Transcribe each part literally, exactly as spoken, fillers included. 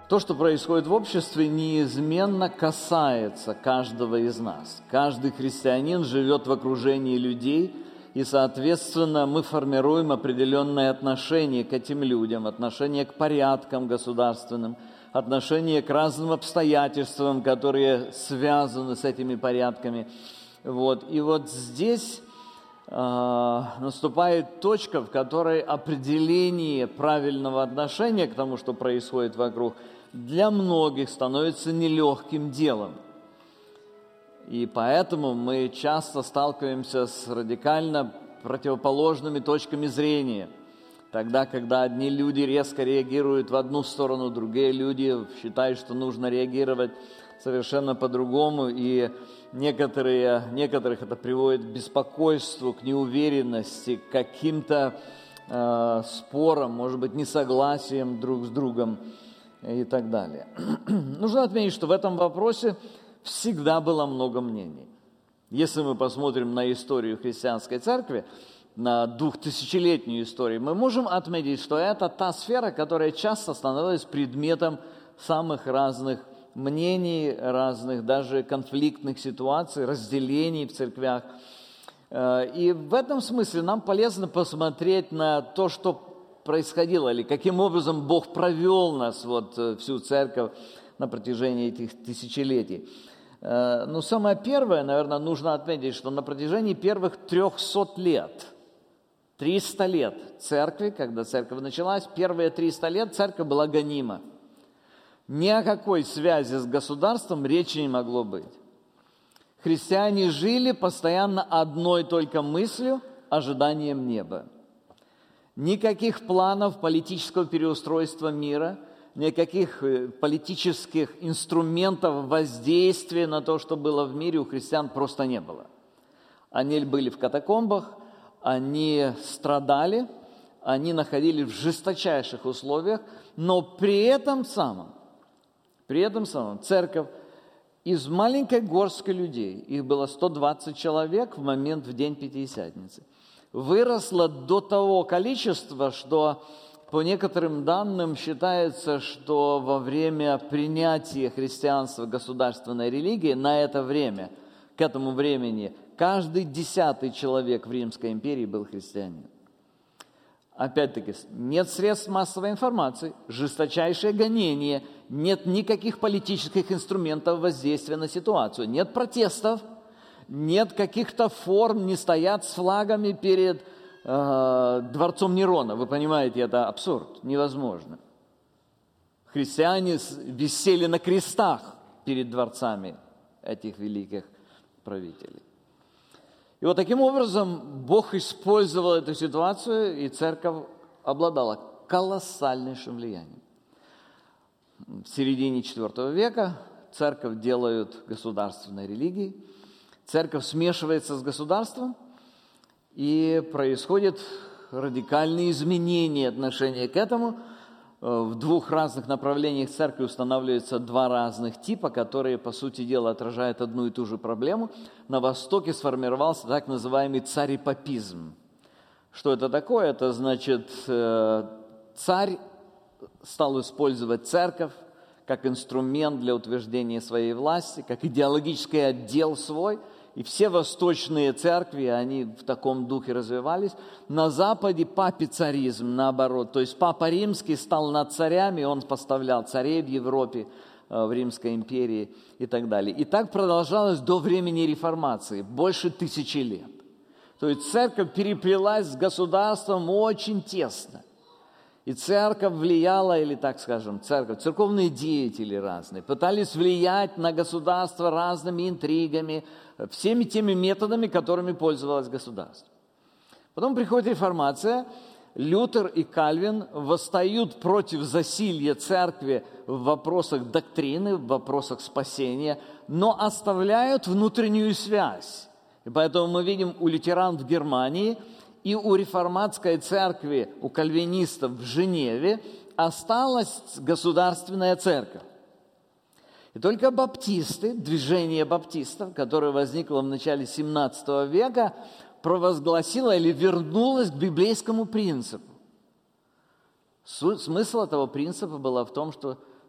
То, что происходит в обществе, неизменно касается каждого из нас. Каждый христианин живет в окружении людей, и, соответственно, мы формируем определенное отношение к этим людям, отношение к порядкам государственным, отношение к разным обстоятельствам, которые связаны с этими порядками. Вот. И вот здесь э, наступает точка, в которой определение правильного отношения к тому, что происходит вокруг, для многих становится нелегким делом. И поэтому мы часто сталкиваемся с радикально противоположными точками зрения. Тогда, когда одни люди резко реагируют в одну сторону, другие люди считают, что нужно реагировать совершенно по-другому, и некоторые, некоторых это приводит к беспокойству, к неуверенности, к каким-то э, спорам, может быть, несогласиям друг с другом и так далее. Нужно отметить, что в этом вопросе всегда было много мнений. Если мы посмотрим на историю христианской церкви, на двухтысячелетнюю историю, мы можем отметить, что это та сфера, которая часто становилась предметом самых разных мнений, разных даже конфликтных ситуаций, разделений в церквях. И в этом смысле нам полезно посмотреть на то, что происходило, или каким образом Бог провел нас, вот, всю церковь на протяжении этих тысячелетий. Но самое первое, наверное, нужно отметить, что на протяжении первых трехсот лет, триста лет церкви, когда церковь началась, первые триста лет церковь была гонима. Ни о какой связи с государством речи не могло быть. Христиане жили постоянно одной только мыслью, ожиданием неба. Никаких планов политического переустройства мира, никаких политических инструментов воздействия на то, что было в мире, у христиан просто не было. Они были в катакомбах, они страдали, они находились в жесточайших условиях, но при этом самом, при этом самом церковь из маленькой горстки людей, их было сто двадцать человек в момент в день Пятидесятницы, выросла до того количества, что по некоторым данным считается, что во время принятия христианства государственной религии на это время, к этому времени, каждый десятый человек в Римской империи был христианином. Опять-таки, нет средств массовой информации, жесточайшее гонение, нет никаких политических инструментов воздействия на ситуацию, нет протестов, нет каких-то форм, не стоят с флагами перед э, дворцом Нерона. Вы понимаете, это абсурд, невозможно. Христиане висели на крестах перед дворцами этих великих правителей. И вот таким образом Бог использовал эту ситуацию, и церковь обладала колоссальнейшим влиянием. В середине четвёртого века церковь делают государственной религией, церковь смешивается с государством, и происходят радикальные изменения отношения к этому. В двух разных направлениях церкви устанавливаются два разных типа, которые, по сути дела, отражают одну и ту же проблему. На Востоке сформировался так называемый царепапизм. Что это такое? Это значит, царь стал использовать церковь как инструмент для утверждения своей власти, как идеологический отдел свой. И все восточные церкви, они в таком духе развивались. На Западе папицаризм, наоборот. То есть Папа Римский стал над царями, он поставлял царей в Европе, в Римской империи и так далее. И так продолжалось до времени Реформации, больше тысячи лет. То есть церковь переплелась с государством очень тесно. И церковь влияла, или так скажем, церковь, церковные деятели разные, пытались влиять на государство разными интригами, всеми теми методами, которыми пользовалось государство. Потом приходит реформация, Лютер и Кальвин восстают против засилья церкви в вопросах доктрины, в вопросах спасения, но оставляют внутреннюю связь. И поэтому мы видим у лютеран в Германии и у реформатской церкви, у кальвинистов в Женеве осталась государственная церковь. И только баптисты, движение баптистов, которое возникло в начале семнадцатого века, провозгласило или вернулось к библейскому принципу. Смысл этого принципа был в том, что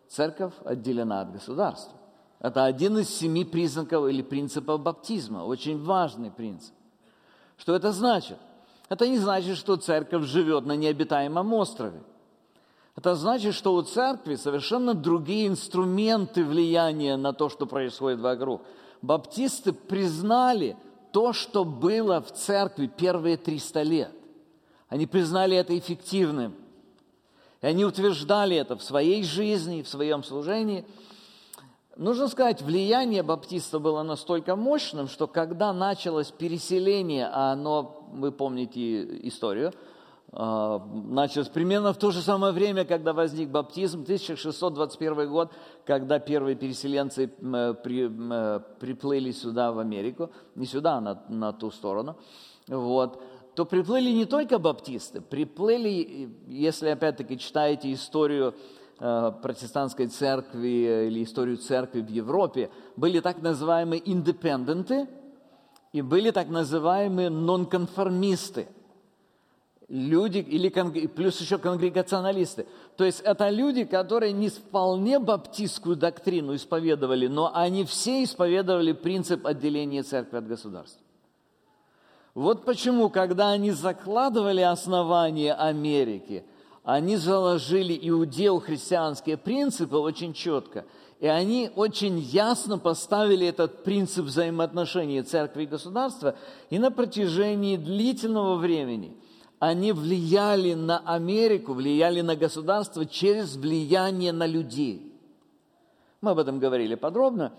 церковь отделена от государства. Это один из семи признаков или принципов баптизма, очень важный принцип. Что это значит? Это не значит, что церковь живет на необитаемом острове. Это значит, что у церкви совершенно другие инструменты влияния на то, что происходит вокруг. Баптисты признали то, что было в церкви первые триста лет. Они признали это эффективным. И они утверждали это в своей жизни, в своем служении. Нужно сказать, влияние баптистов было настолько мощным, что когда началось переселение, а оно, вы помните историю, началось примерно в то же самое время, когда возник баптизм, тысяча шестьсот двадцать первый год, когда первые переселенцы приплыли сюда, в Америку, не сюда, а на, на ту сторону, вот, то приплыли не только баптисты, приплыли, если опять-таки читаете историю протестантской церкви или историю церкви в Европе, были так называемые индепенденты и были так называемые нонконформисты. Люди, или плюс еще конгрегационалисты. То есть это люди, которые не вполне баптистскую доктрину исповедовали, но они все исповедовали принцип отделения церкви от государства. Вот почему, когда они закладывали основание Америки, они заложили иудео-христианские принципы очень четко, и они очень ясно поставили этот принцип взаимоотношений церкви и государства, и на протяжении длительного времени они влияли на Америку, влияли на государство через влияние на людей. Мы об этом говорили подробно.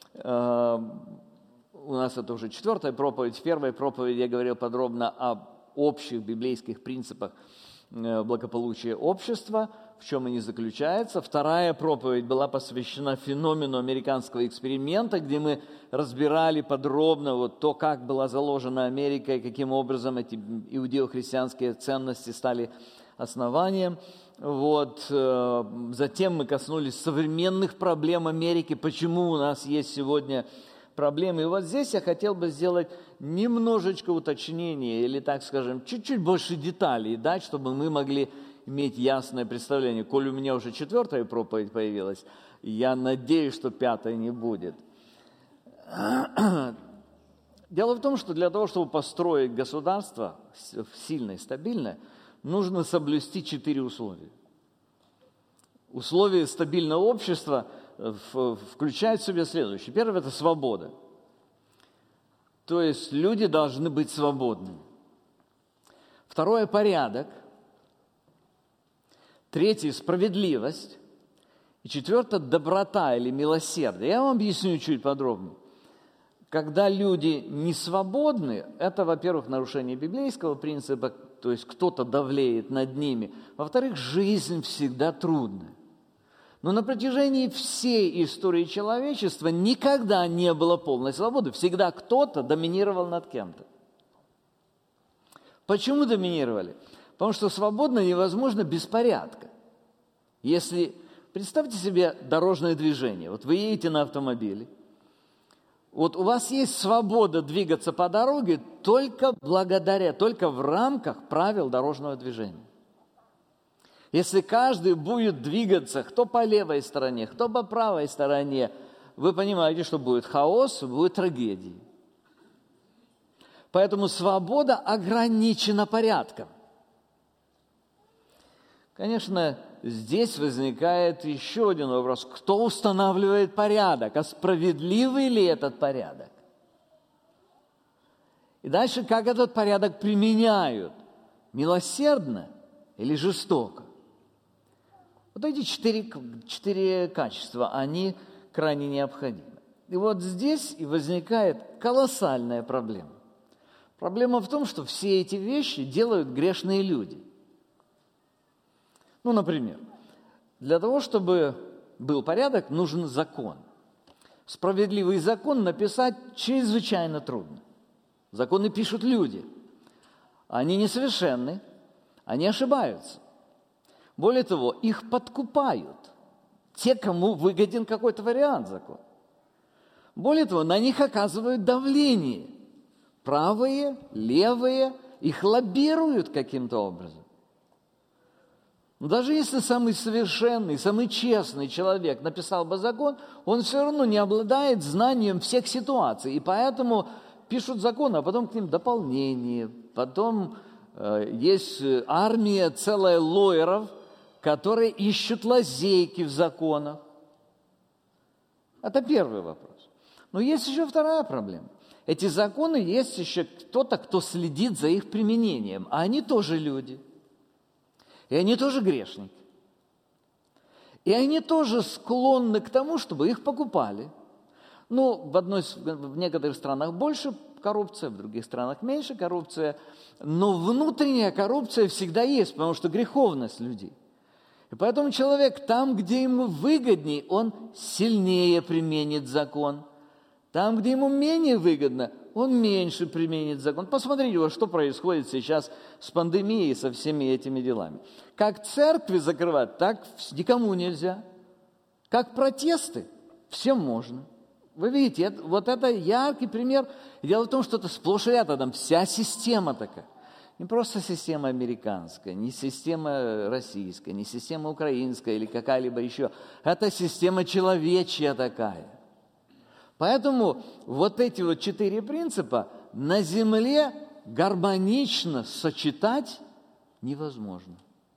У нас это уже четвертая проповедь. В первой проповеди я говорил подробно об общих библейских принципах благополучия общества, в чем они заключаются. Вторая проповедь была посвящена феномену американского эксперимента, где мы разбирали подробно вот то, как была заложена Америка и каким образом эти иудео-христианские ценности стали основанием. Вот. Затем мы коснулись современных проблем Америки, почему у нас есть сегодня проблемы. И вот здесь я хотел бы сделать немножечко уточнения, или, так скажем, чуть-чуть больше деталей дать, чтобы мы могли иметь ясное представление. Коль у меня уже четвертая проповедь появилась, я надеюсь, что пятой не будет. Дело в том, что для того, чтобы построить государство сильное, стабильное, нужно соблюсти четыре условия. Условия стабильного общества включают в себя следующее. Первое – это свобода. То есть люди должны быть свободными. Второе – порядок. Третье – справедливость. И четвертое – доброта или милосердие. Я вам объясню чуть подробнее. Когда люди не свободны, это, во-первых, нарушение библейского принципа, то есть кто-то давлеет над ними. Во-вторых, жизнь всегда трудная. Но на протяжении всей истории человечества никогда не было полной свободы. Всегда кто-то доминировал над кем-то. Почему доминировали? Потому что свободно невозможно без порядка. Если, представьте себе дорожное движение. Вот вы едете на автомобиле. Вот у вас есть свобода двигаться по дороге только благодаря, только в рамках правил дорожного движения. Если каждый будет двигаться, кто по левой стороне, кто по правой стороне, вы понимаете, что будет хаос, будет трагедия. Поэтому свобода ограничена порядком. Конечно, здесь возникает еще один вопрос. Кто устанавливает порядок? А справедливый ли этот порядок? И дальше, как этот порядок применяют? Милосердно или жестоко? Вот эти четыре, четыре качества, они крайне необходимы. И вот здесь и возникает колоссальная проблема. Проблема в том, что все эти вещи делают грешные люди. Ну, например, для того, чтобы был порядок, нужен закон. Справедливый закон написать чрезвычайно трудно. Законы пишут люди. Они несовершенны, они ошибаются. Более того, их подкупают те, кому выгоден какой-то вариант закона. Более того, на них оказывают давление. Правые, левые, их лоббируют каким-то образом. Но даже если самый совершенный, самый честный человек написал бы закон, он все равно не обладает знанием всех ситуаций. И поэтому пишут законы, а потом к ним дополнение. Потом э, есть армия целая лоеров, которые ищут лазейки в законах. Это первый вопрос. Но есть еще вторая проблема. Эти законы, есть еще кто-то, кто следит за их применением, а они тоже люди. И они тоже грешники. И они тоже склонны к тому, чтобы их покупали. Ну, в, одной, в некоторых странах больше коррупция, в других странах меньше коррупция. Но внутренняя коррупция всегда есть, потому что греховность людей. И поэтому человек там, где ему выгоднее, он сильнее применит закон. Там, где ему менее выгодно, он меньше применит закон. Посмотрите, вот что происходит сейчас с пандемией и со всеми этими делами. Как церкви закрывать, так никому нельзя. Как протесты, всем можно. Вы видите, это, вот это яркий пример. Дело в том, что это сплошь и рядом, вся система такая. Не просто система американская, не система российская, не система украинская или какая-либо еще. Это система человечья такая. Поэтому вот эти вот четыре принципа на земле гармонично сочетать невозможно.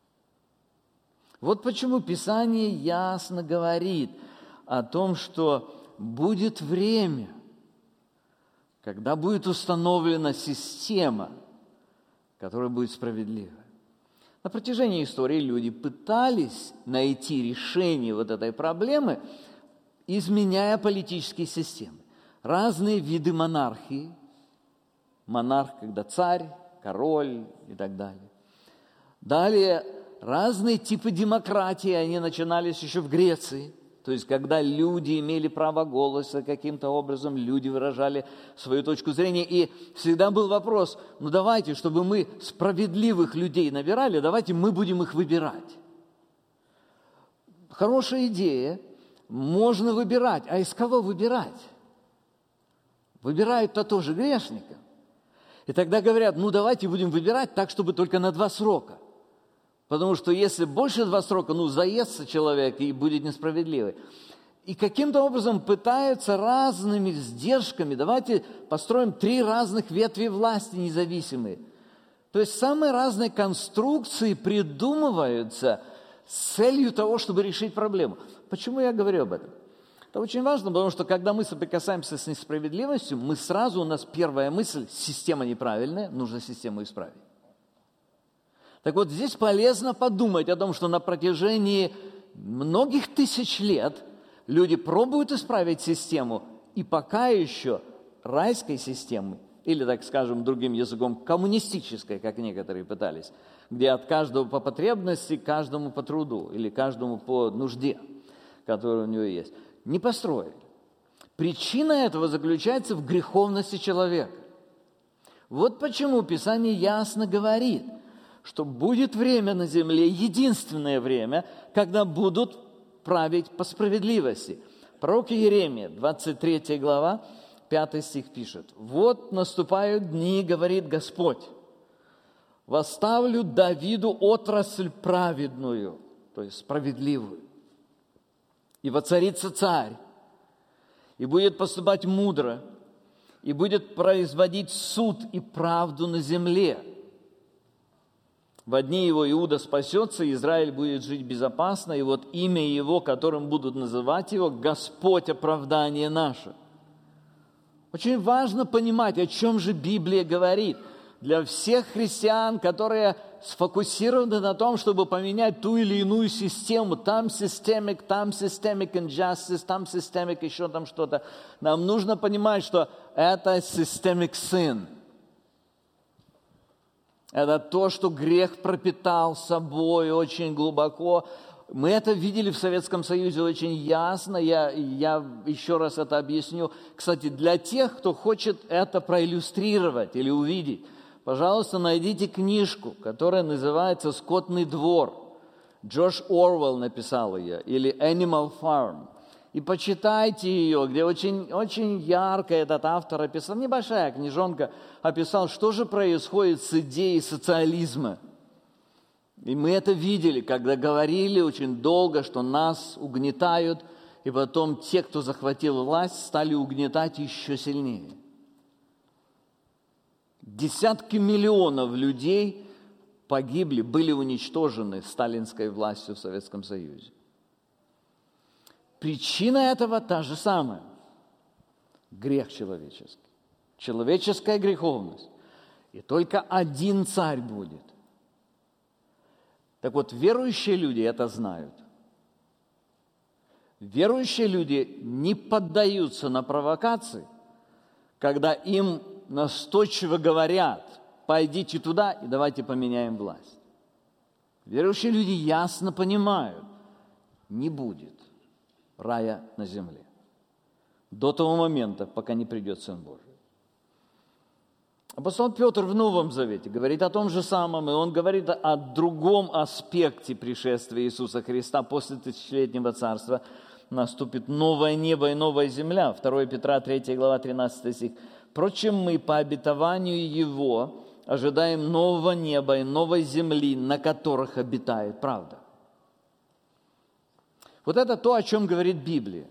Вот почему Писание ясно говорит о том, что будет время, когда будет установлена система, которая будет справедливой. На протяжении истории люди пытались найти решение вот этой проблемы, изменяя политические системы. Разные виды монархии. Монарх, когда царь, король и так далее. Далее разные типы демократии, они начинались еще в Греции. То есть, когда люди имели право голоса каким-то образом, люди выражали свою точку зрения. И всегда был вопрос, ну давайте, чтобы мы справедливых людей набирали, давайте мы будем их выбирать. Хорошая идея. Можно выбирать. А из кого выбирать? Выбирают-то тоже грешников. И тогда говорят, ну давайте будем выбирать так, чтобы только на два срока. Потому что если больше два срока, ну заестся человек и будет несправедливый. И каким-то образом пытаются разными сдержками, давайте построим три разных ветви власти независимые. То есть самые разные конструкции придумываются с целью того, чтобы решить проблему. Почему я говорю об этом? Это очень важно, потому что когда мы соприкасаемся с несправедливостью, мы сразу, у нас первая мысль, система неправильная, нужно систему исправить. Так вот, здесь полезно подумать о том, что на протяжении многих тысяч лет люди пробуют исправить систему, и пока еще райской системы, или, так скажем, другим языком, коммунистической, как некоторые пытались, где от каждого по потребности, каждому по труду, или каждому по нужде, которая у него есть, не построили. Причина этого заключается в греховности человека. Вот почему Писание ясно говорит, что будет время на земле, единственное время, когда будут править по справедливости. Пророк Иеремия, двадцать третья глава, пятый стих пишет: «Вот наступают дни, говорит Господь, восставлю Давиду отрасль праведную», то есть справедливую, «и воцарится царь, и будет поступать мудро, и будет производить суд и правду на земле. В дни его Иуда спасется, Израиль будет жить безопасно, и вот имя его, которым будут называть его, Господь оправдание наше». Очень важно понимать, о чем же Библия говорит. Для всех христиан, которые сфокусированы на том, чтобы поменять ту или иную систему, там systemic, там systemic injustice, там systemic еще там что-то, нам нужно понимать, что это systemic sin. Это то, что грех пропитал собой очень глубоко. Мы это видели в Советском Союзе очень ясно. Я, я еще раз это объясню. Кстати, для тех, кто хочет это проиллюстрировать или увидеть, пожалуйста, найдите книжку, которая называется «Скотный двор». Джордж Оруэлл написал ее, или «Animal Farm». И почитайте ее, где очень, очень ярко этот автор описал, небольшая книжонка, описал, что же происходит с идеей социализма. И мы это видели, когда говорили очень долго, что нас угнетают, и потом те, кто захватил власть, стали угнетать еще сильнее. Десятки миллионов людей погибли, были уничтожены сталинской властью в Советском Союзе. Причина этого та же самая. Грех человеческий. Человеческая греховность. И только один царь будет. Так вот, верующие люди это знают. Верующие люди не поддаются на провокации, когда им настойчиво говорят: пойдите туда и давайте поменяем власть. Верующие люди ясно понимают, не будет рая на земле до того момента, пока не придет Сын Божий. Апостол Петр в Новом Завете говорит о том же самом, и он говорит о другом аспекте пришествия Иисуса Христа. После тысячелетнего царства наступит новое небо и новая земля. второе Петра, третья глава, тринадцатый стих. «Впрочем, мы по обетованию Его ожидаем нового неба и новой земли, на которых обитает правда». Вот это то, о чем говорит Библия.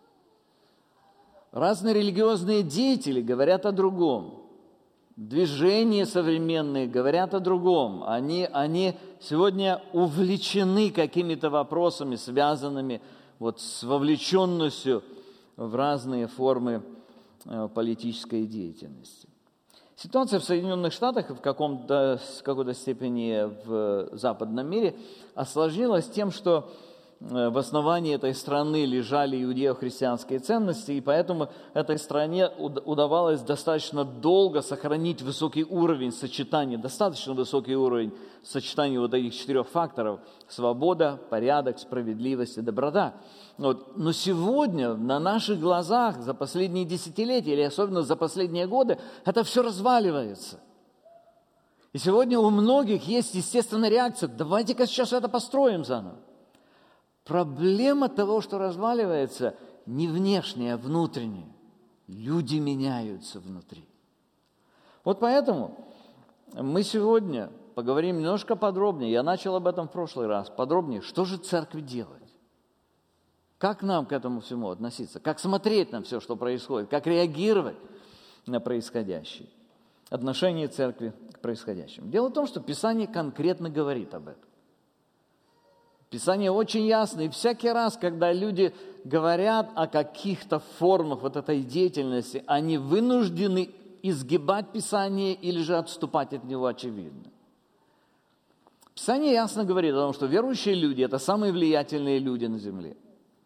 Разные религиозные деятели говорят о другом. Движения современные говорят о другом. Они, они сегодня увлечены какими-то вопросами, связанными вот с вовлеченностью в разные формы э, политической деятельности. Ситуация в Соединенных Штатах и в каком-то, в какой-то степени в западном мире осложнилась тем, что в основании этой страны лежали иудео-христианские ценности, и поэтому этой стране удавалось достаточно долго сохранить высокий уровень сочетания, достаточно высокий уровень сочетания вот этих четырех факторов: свобода, порядок, справедливость и доброта. Вот. Но сегодня на наших глазах за последние десятилетия, или особенно за последние годы, это все разваливается. И сегодня у многих есть естественная реакция: давайте-ка сейчас это построим заново. Проблема того, что разваливается, не внешняя, а внутренняя. Люди меняются внутри. Вот поэтому мы сегодня поговорим немножко подробнее. Я начал об этом в прошлый раз. Подробнее, что же церкви делать? Как нам к этому всему относиться? Как смотреть на все, что происходит? Как реагировать на происходящее? Отношение церкви к происходящему. Дело в том, что Писание конкретно говорит об этом. Писание очень ясно, и всякий раз, когда люди говорят о каких-то формах вот этой деятельности, они вынуждены изгибать Писание или же отступать от него, очевидно. Писание ясно говорит о том, что верующие люди – это самые влиятельные люди на земле.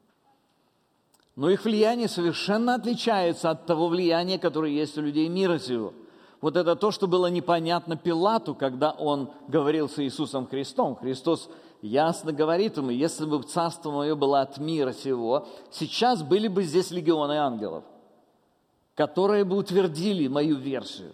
Но их влияние совершенно отличается от того влияния, которое есть у людей мира сего. Вот это то, что было непонятно Пилату, когда он говорил с Иисусом Христом. Христос ясно говорит ему: если бы царство мое было от мира сего, сейчас были бы здесь легионы ангелов, которые бы утвердили мою версию.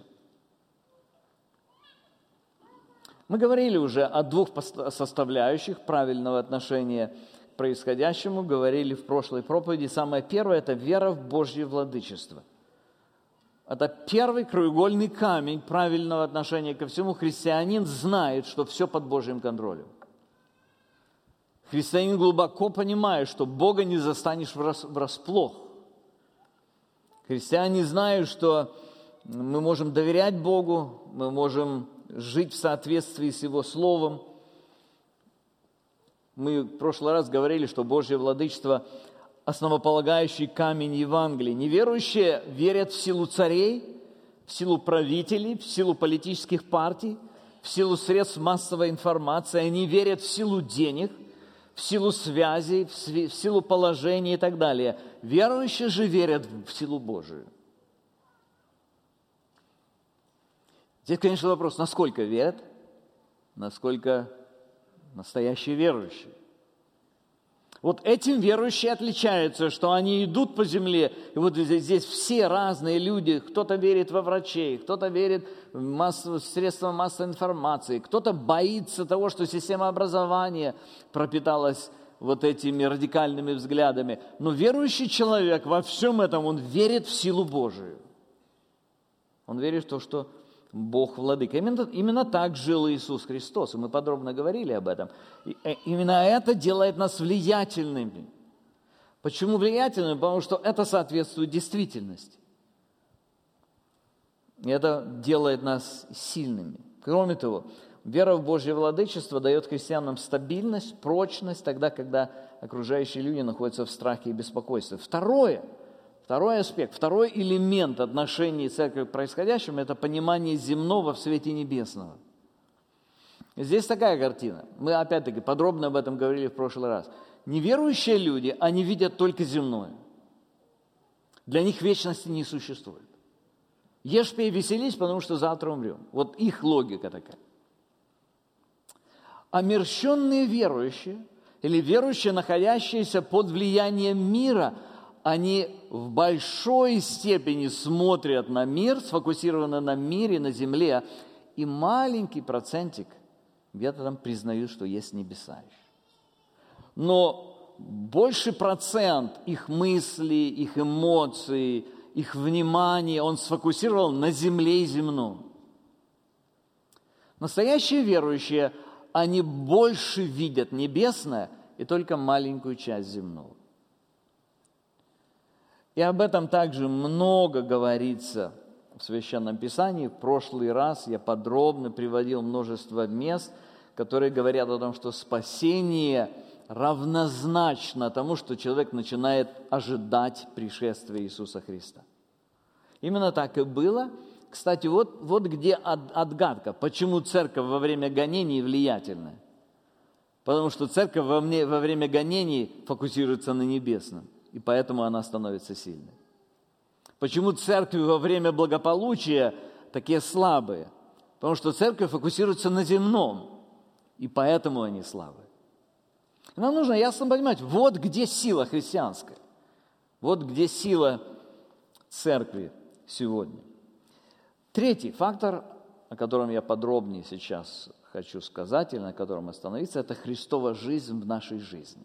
Мы говорили уже о двух составляющих правильного отношения к происходящему, говорили в прошлой проповеди. Самое первое – это вера в Божье владычество. Это первый краеугольный камень правильного отношения ко всему. Христианин знает, что все под Божьим контролем. Христианин глубоко понимает, что Бога не застанешь врасплох. Христиане знают, что мы можем доверять Богу, мы можем жить в соответствии с Его Словом. Мы в прошлый раз говорили, что Божье владычество – основополагающий камень Евангелия. Неверующие верят в силу царей, в силу правителей, в силу политических партий, в силу средств массовой информации. Они верят в силу денег, в силу связей, в силу положения и так далее. Верующие же верят в силу Божию. Здесь, конечно, вопрос, насколько верят, насколько настоящие верующие. Вот этим верующие отличаются, что они идут по земле, и вот здесь, здесь все разные люди, кто-то верит во врачей, кто-то верит в, массу, в средства массовой информации, кто-то боится того, что система образования пропиталась вот этими радикальными взглядами. Но верующий человек во всем этом, он верит в силу Божию. Он верит в то, что Бог Владыка. Именно, именно так жил Иисус Христос, и мы подробно говорили об этом. И, э, именно это делает нас влиятельными. Почему влиятельными? Потому что это соответствует действительности. И это делает нас сильными. Кроме того, вера в Божье владычество дает христианам стабильность, прочность, тогда, когда окружающие люди находятся в страхе и беспокойстве. Второе, второй аспект, второй элемент отношений церкви к происходящему – это понимание земного в свете небесного. Здесь такая картина. Мы, опять-таки, подробно об этом говорили в прошлый раз. Неверующие люди, они видят только земное. Для них вечности не существует. Ешь, пей, веселись, потому что завтра умрем. Вот их логика такая. Омерщенные верующие, или верующие, находящиеся под влиянием мира, они в большой степени смотрят на мир, сфокусированы на мире, на земле, и маленький процентик где-то там признают, что есть небеса еще. Но больший процент их мыслей, их эмоций, их внимание он сфокусировал на земле и земном. Настоящие верующие, они больше видят небесное и только маленькую часть земного. И об этом также много говорится в Священном Писании. В прошлый раз я подробно приводил множество мест, которые говорят о том, что спасение равнозначно тому, что человек начинает ожидать пришествия Иисуса Христа. Именно так и было. Кстати, вот, вот где отгадка, почему церковь во время гонений влиятельная. Потому что церковь во, мне, во время гонений фокусируется на небесном, и поэтому она становится сильной. Почему церкви во время благополучия такие слабые? Потому что церковь фокусируется на земном, и поэтому они слабые. Нам нужно ясно понимать, вот где сила христианская, вот где сила церкви сегодня. Третий фактор, о котором я подробнее сейчас хочу сказать, или на котором остановиться, это Христова жизнь в нашей жизни.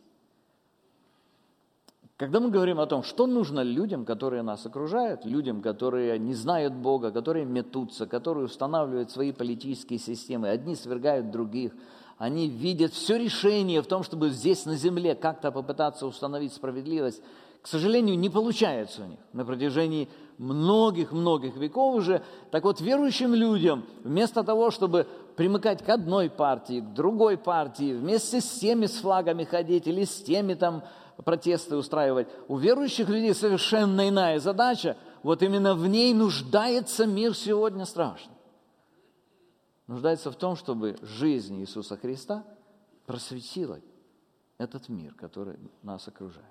Когда мы говорим о том, что нужно людям, которые нас окружают, людям, которые не знают Бога, которые метутся, которые устанавливают свои политические системы, одни свергают других, они видят все решение в том, чтобы здесь на земле как-то попытаться установить справедливость. К сожалению, не получается у них на протяжении многих-многих веков уже. Так вот, верующим людям, вместо того, чтобы примыкать к одной партии, к другой партии, вместе с теми с флагами ходить или с теми там протесты устраивать, у верующих людей совершенно иная задача. Вот именно в ней нуждается мир сегодня страшно. Нуждается в том, чтобы жизнь Иисуса Христа просветила этот мир, который нас окружает.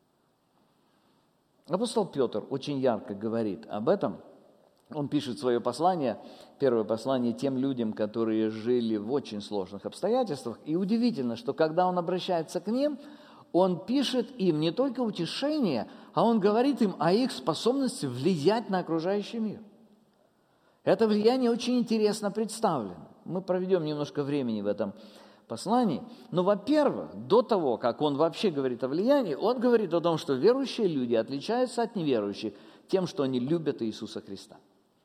Апостол Петр очень ярко говорит об этом. Он пишет свое послание, первое послание тем людям, которые жили в очень сложных обстоятельствах. И удивительно, что когда он обращается к ним, он пишет им не только утешение, а он говорит им о их способности влиять на окружающий мир. Это влияние очень интересно представлено. Мы проведем немножко времени в этом послании. Но, во-первых, до того, как он вообще говорит о влиянии, он говорит о том, что верующие люди отличаются от неверующих тем, что они любят Иисуса Христа.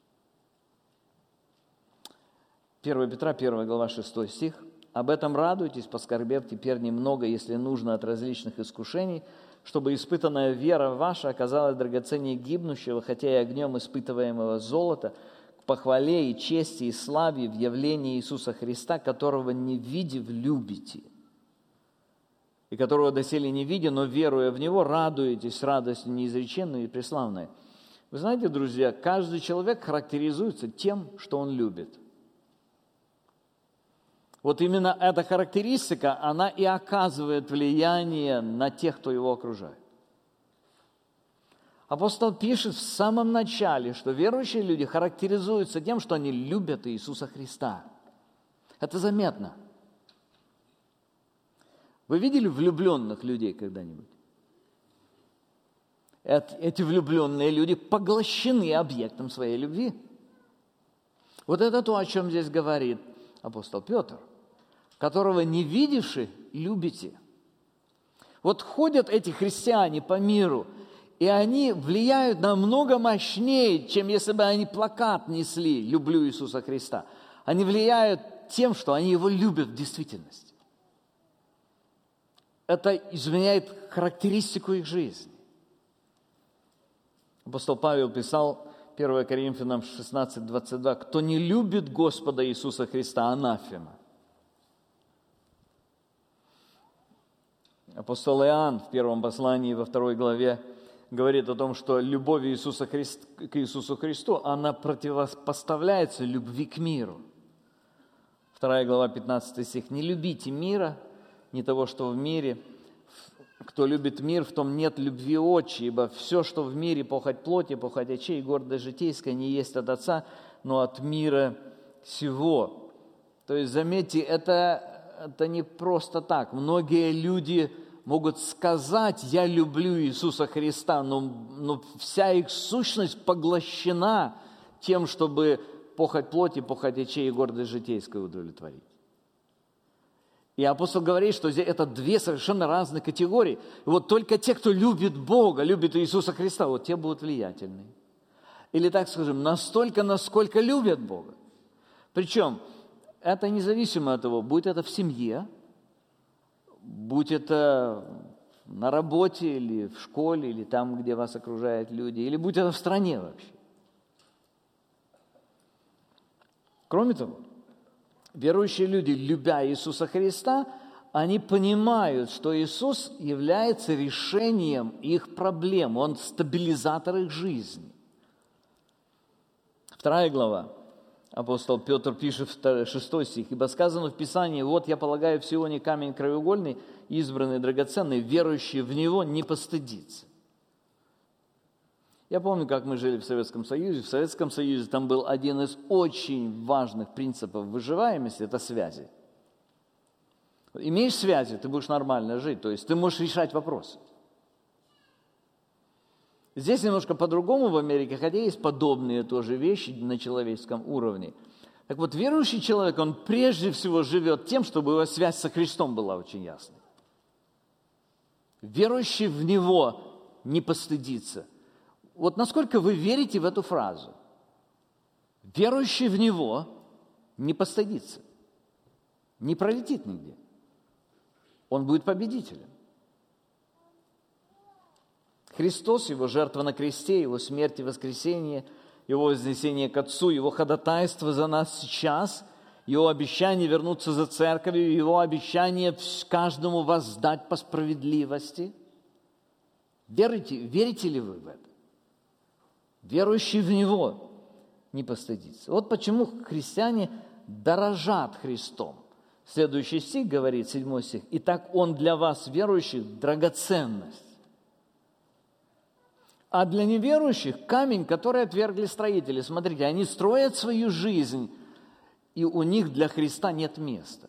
первое Петра, первая глава, шестой стих. «Об этом радуйтесь, поскорбев теперь немного, если нужно, от различных искушений, чтобы испытанная вера ваша оказалась драгоценнее гибнущего, хотя и огнем испытываемого золота, к похвале и чести и славе в явлении Иисуса Христа, которого не видев любите, и которого доселе не видя, но веруя в Него, радуетесь радостью неизреченной и преславной». Вы знаете, друзья, каждый человек характеризуется тем, что он любит. Вот именно эта характеристика, она и оказывает влияние на тех, кто его окружает. Апостол пишет в самом начале, что верующие люди характеризуются тем, что они любят Иисуса Христа. Это заметно. Вы видели влюбленных людей когда-нибудь? Эти влюбленные люди поглощены объектом своей любви. Вот это то, о чем здесь говорит апостол Петр, которого не видевши, любите. Вот ходят эти христиане по миру, И они влияют намного мощнее, чем если бы они плакат несли «Люблю Иисуса Христа». Они влияют тем, что они Его любят в действительности. Это изменяет характеристику их жизни. Апостол Павел писал первое Коринфянам шестнадцать двадцать два: «Кто не любит Господа Иисуса Христа, анафема». Апостол Иоанн в первом послании во второй главе говорит о том, что любовь Иисуса Христ, к Иисусу Христу, она противопоставляется любви к миру. Вторая глава, пятнадцатый стих. «Не любите мира, не того, что в мире. Кто любит мир, в том нет любви отчи, ибо все, что в мире, похоть плоти, похоть очей и гордость житейская, не есть от Отца, но от мира сего». То есть, заметьте, это, это не просто так. Многие люди могут сказать: «Я люблю Иисуса Христа», но, но вся их сущность поглощена тем, чтобы похоть плоти, похоть очей и гордость житейская удовлетворить. И апостол говорит, что здесь это две совершенно разные категории. И вот только те, кто любит Бога, любит Иисуса Христа, вот те будут влиятельны. Или так скажем, настолько, насколько любят Бога. Причем это независимо от того, будет это в семье, будь это на работе, или в школе, или там, где вас окружают люди, или будь это в стране вообще. Кроме того, верующие люди, любя Иисуса Христа, они понимают, что Иисус является решением их проблем, Он стабилизатор их жизни. Вторая глава. Апостол Петр пишет, шестой стих: «Ибо сказано в Писании: вот я полагаю в Сионе камень краеугольный, избранный, драгоценный, верующий в него не постыдится». Я помню, как мы жили в Советском Союзе. В Советском Союзе там был один из очень важных принципов выживаемости – это связи. Имеешь связи, ты будешь нормально жить, то есть ты можешь решать вопросы. Здесь немножко по-другому в Америке, хотя есть подобные тоже вещи на человеческом уровне. Так вот, верующий человек, он прежде всего живет тем, чтобы его связь со Христом была очень ясной. Верующий в Него не постыдится. Вот насколько вы верите в эту фразу? Верующий в Него не постыдится, не пролетит нигде. Он будет победителем. Христос, Его жертва на кресте, Его смерть и воскресение, Его вознесение к Отцу, Его ходатайство за нас сейчас, Его обещание вернуться за церковью, Его обещание каждому воздать по справедливости. Верите, верите ли вы в это? Верующий в Него не постыдится. Вот почему христиане дорожат Христом. Следующий стих говорит, седьмой стих: «Итак, Он для вас, верующих, драгоценность. А для неверующих камень, который отвергли строители». Смотрите, они строят свою жизнь, и у них для Христа нет места.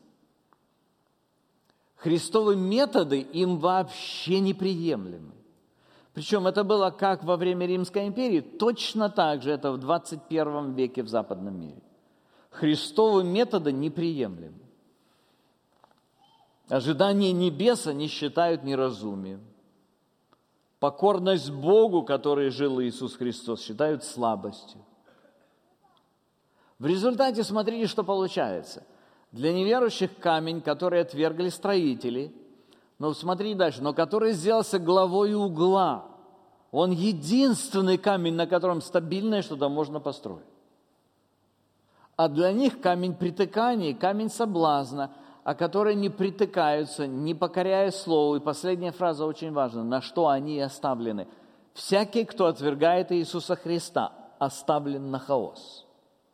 Христовы методы им вообще неприемлемы. Причем это было как во время Римской империи, точно так же это в двадцать первом веке в западном мире. Христовы методы неприемлемы. Ожидание небеса не считают неразумием. Покорность Богу, который жил Иисус Христос, считают слабостью. В результате смотрите, что получается. Для неверующих камень, который отвергли строители, но смотри дальше, но который сделался главой угла. Он единственный камень, на котором стабильное что-то можно построить. А для них камень притыкания, камень соблазна, о который не притыкаются, не покоряя слову. И последняя фраза очень важна. На что они оставлены? Всякий, кто отвергает Иисуса Христа, оставлен на хаос.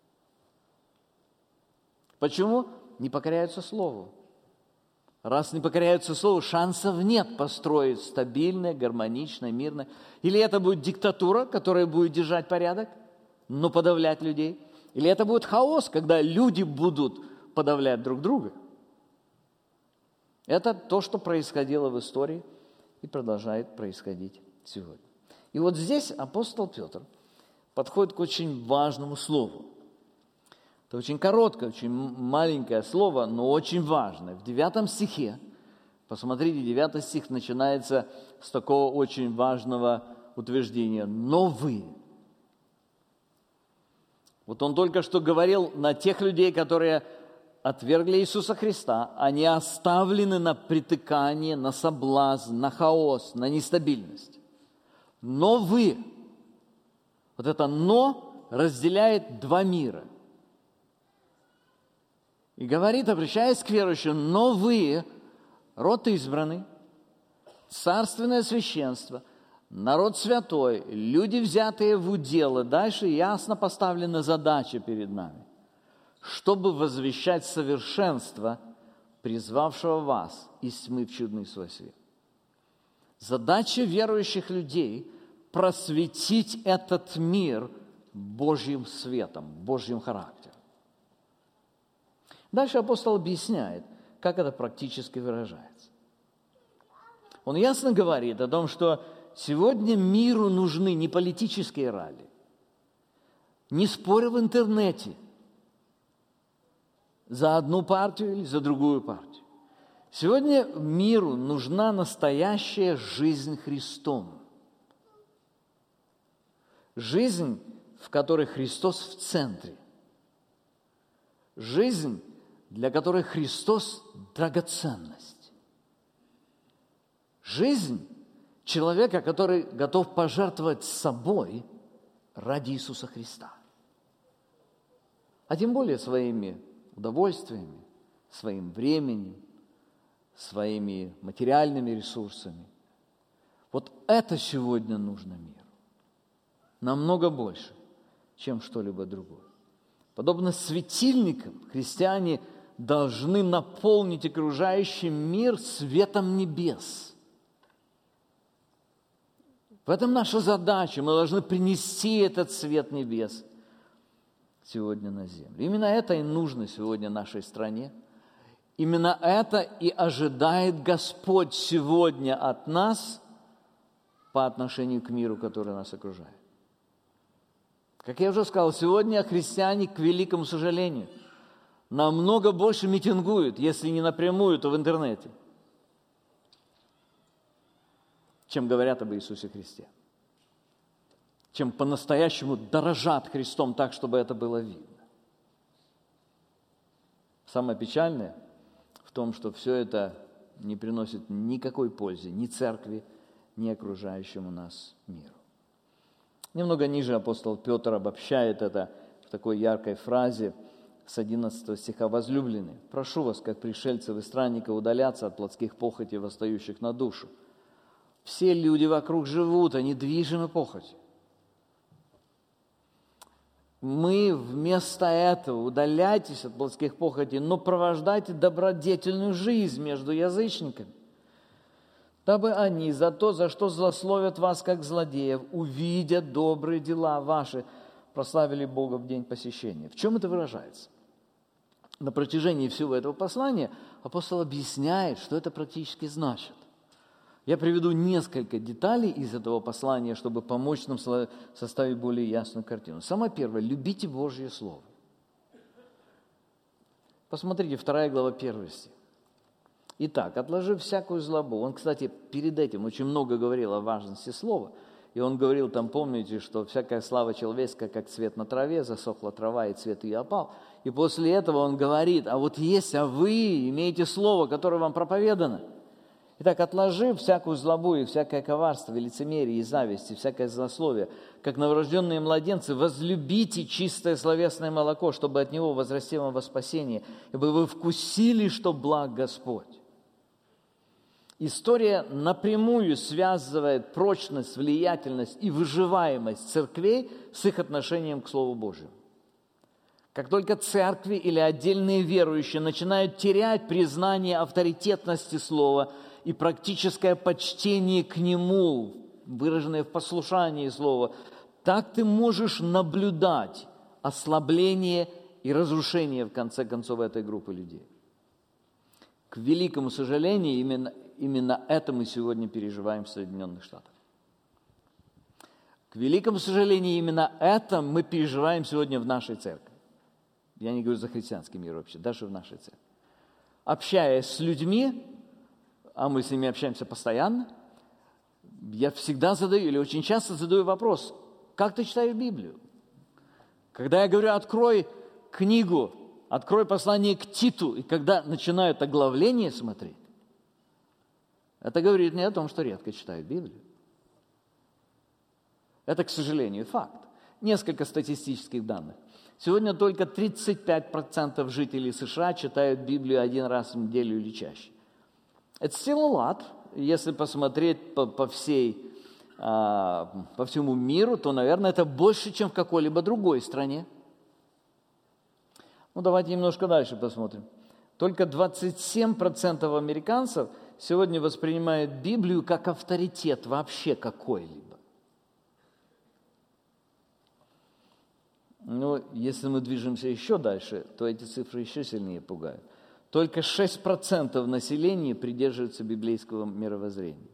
Почему? Не покоряются слову. Раз не покоряются слову, шансов нет построить стабильное, гармоничное, мирное. Или это будет диктатура, которая будет держать порядок, но подавлять людей. Или это будет хаос, когда люди будут подавлять друг друга. Это то, что происходило в истории и продолжает происходить сегодня. И вот здесь апостол Петр подходит к очень важному слову. Это очень короткое, очень маленькое слово, но очень важное. В девятом стихе, посмотрите, девятый стих начинается с такого очень важного утверждение «но вы». Вот он только что говорил на тех людей, которые отвергли Иисуса Христа, они оставлены на притыкание, на соблазн, на хаос, на нестабильность. Но вы, вот это «но» разделяет два мира. И говорит, обращаясь к верующим, но вы, род избранный, царственное священство, народ святой, люди, взятые в удел. И дальше ясно поставлена задача перед нами, чтобы возвещать совершенство призвавшего вас из тьмы в чудный свой свет. Задача верующих людей – просветить этот мир Божьим светом, Божьим характером. Дальше апостол объясняет, как это практически выражается. Он ясно говорит о том, что сегодня миру нужны не политические ралли, не споры в интернете за одну партию или за другую партию. Сегодня миру нужна настоящая жизнь Христом. Жизнь, в которой Христос в центре. Жизнь, для которой Христос – драгоценность. Жизнь человека, который готов пожертвовать собой ради Иисуса Христа. А тем более своими удовольствиями, своим временем, своими материальными ресурсами. Вот это сегодня нужно миру. Намного больше, чем что-либо другое. Подобно светильникам, христиане должны наполнить окружающий мир светом небес. В этом наша задача. Мы должны принести этот свет небес сегодня на землю. Именно это и нужно сегодня нашей стране. Именно это и ожидает Господь сегодня от нас по отношению к миру, который нас окружает. Как я уже сказал, сегодня христиане, к великому сожалению, намного больше митингуют, если не напрямую, то в интернете, чем говорят об Иисусе Христе, чем по-настоящему дорожат Христом так, чтобы это было видно. Самое печальное в том, что все это не приносит никакой пользы ни церкви, ни окружающему нас миру. Немного ниже апостол Петр обобщает это в такой яркой фразе с одиннадцатого стиха. «Возлюбленные, прошу вас, как пришельцев и странников, удаляться от плотских похотей, восстающих на душу. Все люди вокруг живут, они движимы похотью. Мы вместо этого удаляйтесь от плотских похотей, но провождайте добродетельную жизнь между язычниками, дабы они за то, за что злословят вас, как злодеев, увидя добрые дела ваши, прославили Бога в день посещения». В чем это выражается? На протяжении всего этого послания апостол объясняет, что это практически значит. Я приведу несколько деталей из этого послания, чтобы помочь нам составить более ясную картину. Самое первое – любите Божье Слово. Посмотрите, вторая глава, первый стих. «Итак, отложив всякую злобу». Он, кстати, перед этим очень много говорил о важности слова. И он говорил там, помните, что всякая слава человеческая, как цвет на траве, засохла трава, и цвет ее опал. И после этого он говорит, а вот есть, а вы имеете слово, которое вам проповедано. Итак, отложив всякую злобу и всякое коварство, и лицемерие, и зависть, и всякое злословие, как новорожденные младенцы, возлюбите чистое словесное молоко, чтобы от него возрасти вам во спасение, ибо вы вкусили, что благ Господь. История напрямую связывает прочность, влиятельность и выживаемость церквей с их отношением к Слову Божьему. Как только церкви или отдельные верующие начинают терять признание авторитетности Слова и практическое почтение к Нему, выраженное в послушании Слова, так ты можешь наблюдать ослабление и разрушение, в конце концов, этой группы людей. К великому сожалению, именно, именно это мы сегодня переживаем в Соединенных Штатах. К великому сожалению, именно это мы переживаем сегодня в нашей церкви. Я не говорю за христианский мир вообще, даже в нашей церкви. Общаясь с людьми, а мы с ними общаемся постоянно, я всегда задаю, или очень часто задаю вопрос, как ты читаешь Библию? Когда я говорю, открой книгу, открой послание к Титу, и когда начинают оглавление смотреть, это говорит мне о том, что редко читают Библию. Это, к сожалению, факт. Несколько статистических данных. Сегодня только тридцать пять процентов жителей США читают Библию один раз в неделю или чаще. Это still a lot. Если посмотреть по, по всей, а, по всему миру, то, наверное, это больше, чем в какой-либо другой стране. Ну, давайте немножко дальше посмотрим. Только двадцать семь процентов американцев сегодня воспринимают Библию как авторитет вообще какой-либо. Но если мы движемся еще дальше, то эти цифры еще сильнее пугают. Только шесть процентов населения придерживаются библейского мировоззрения.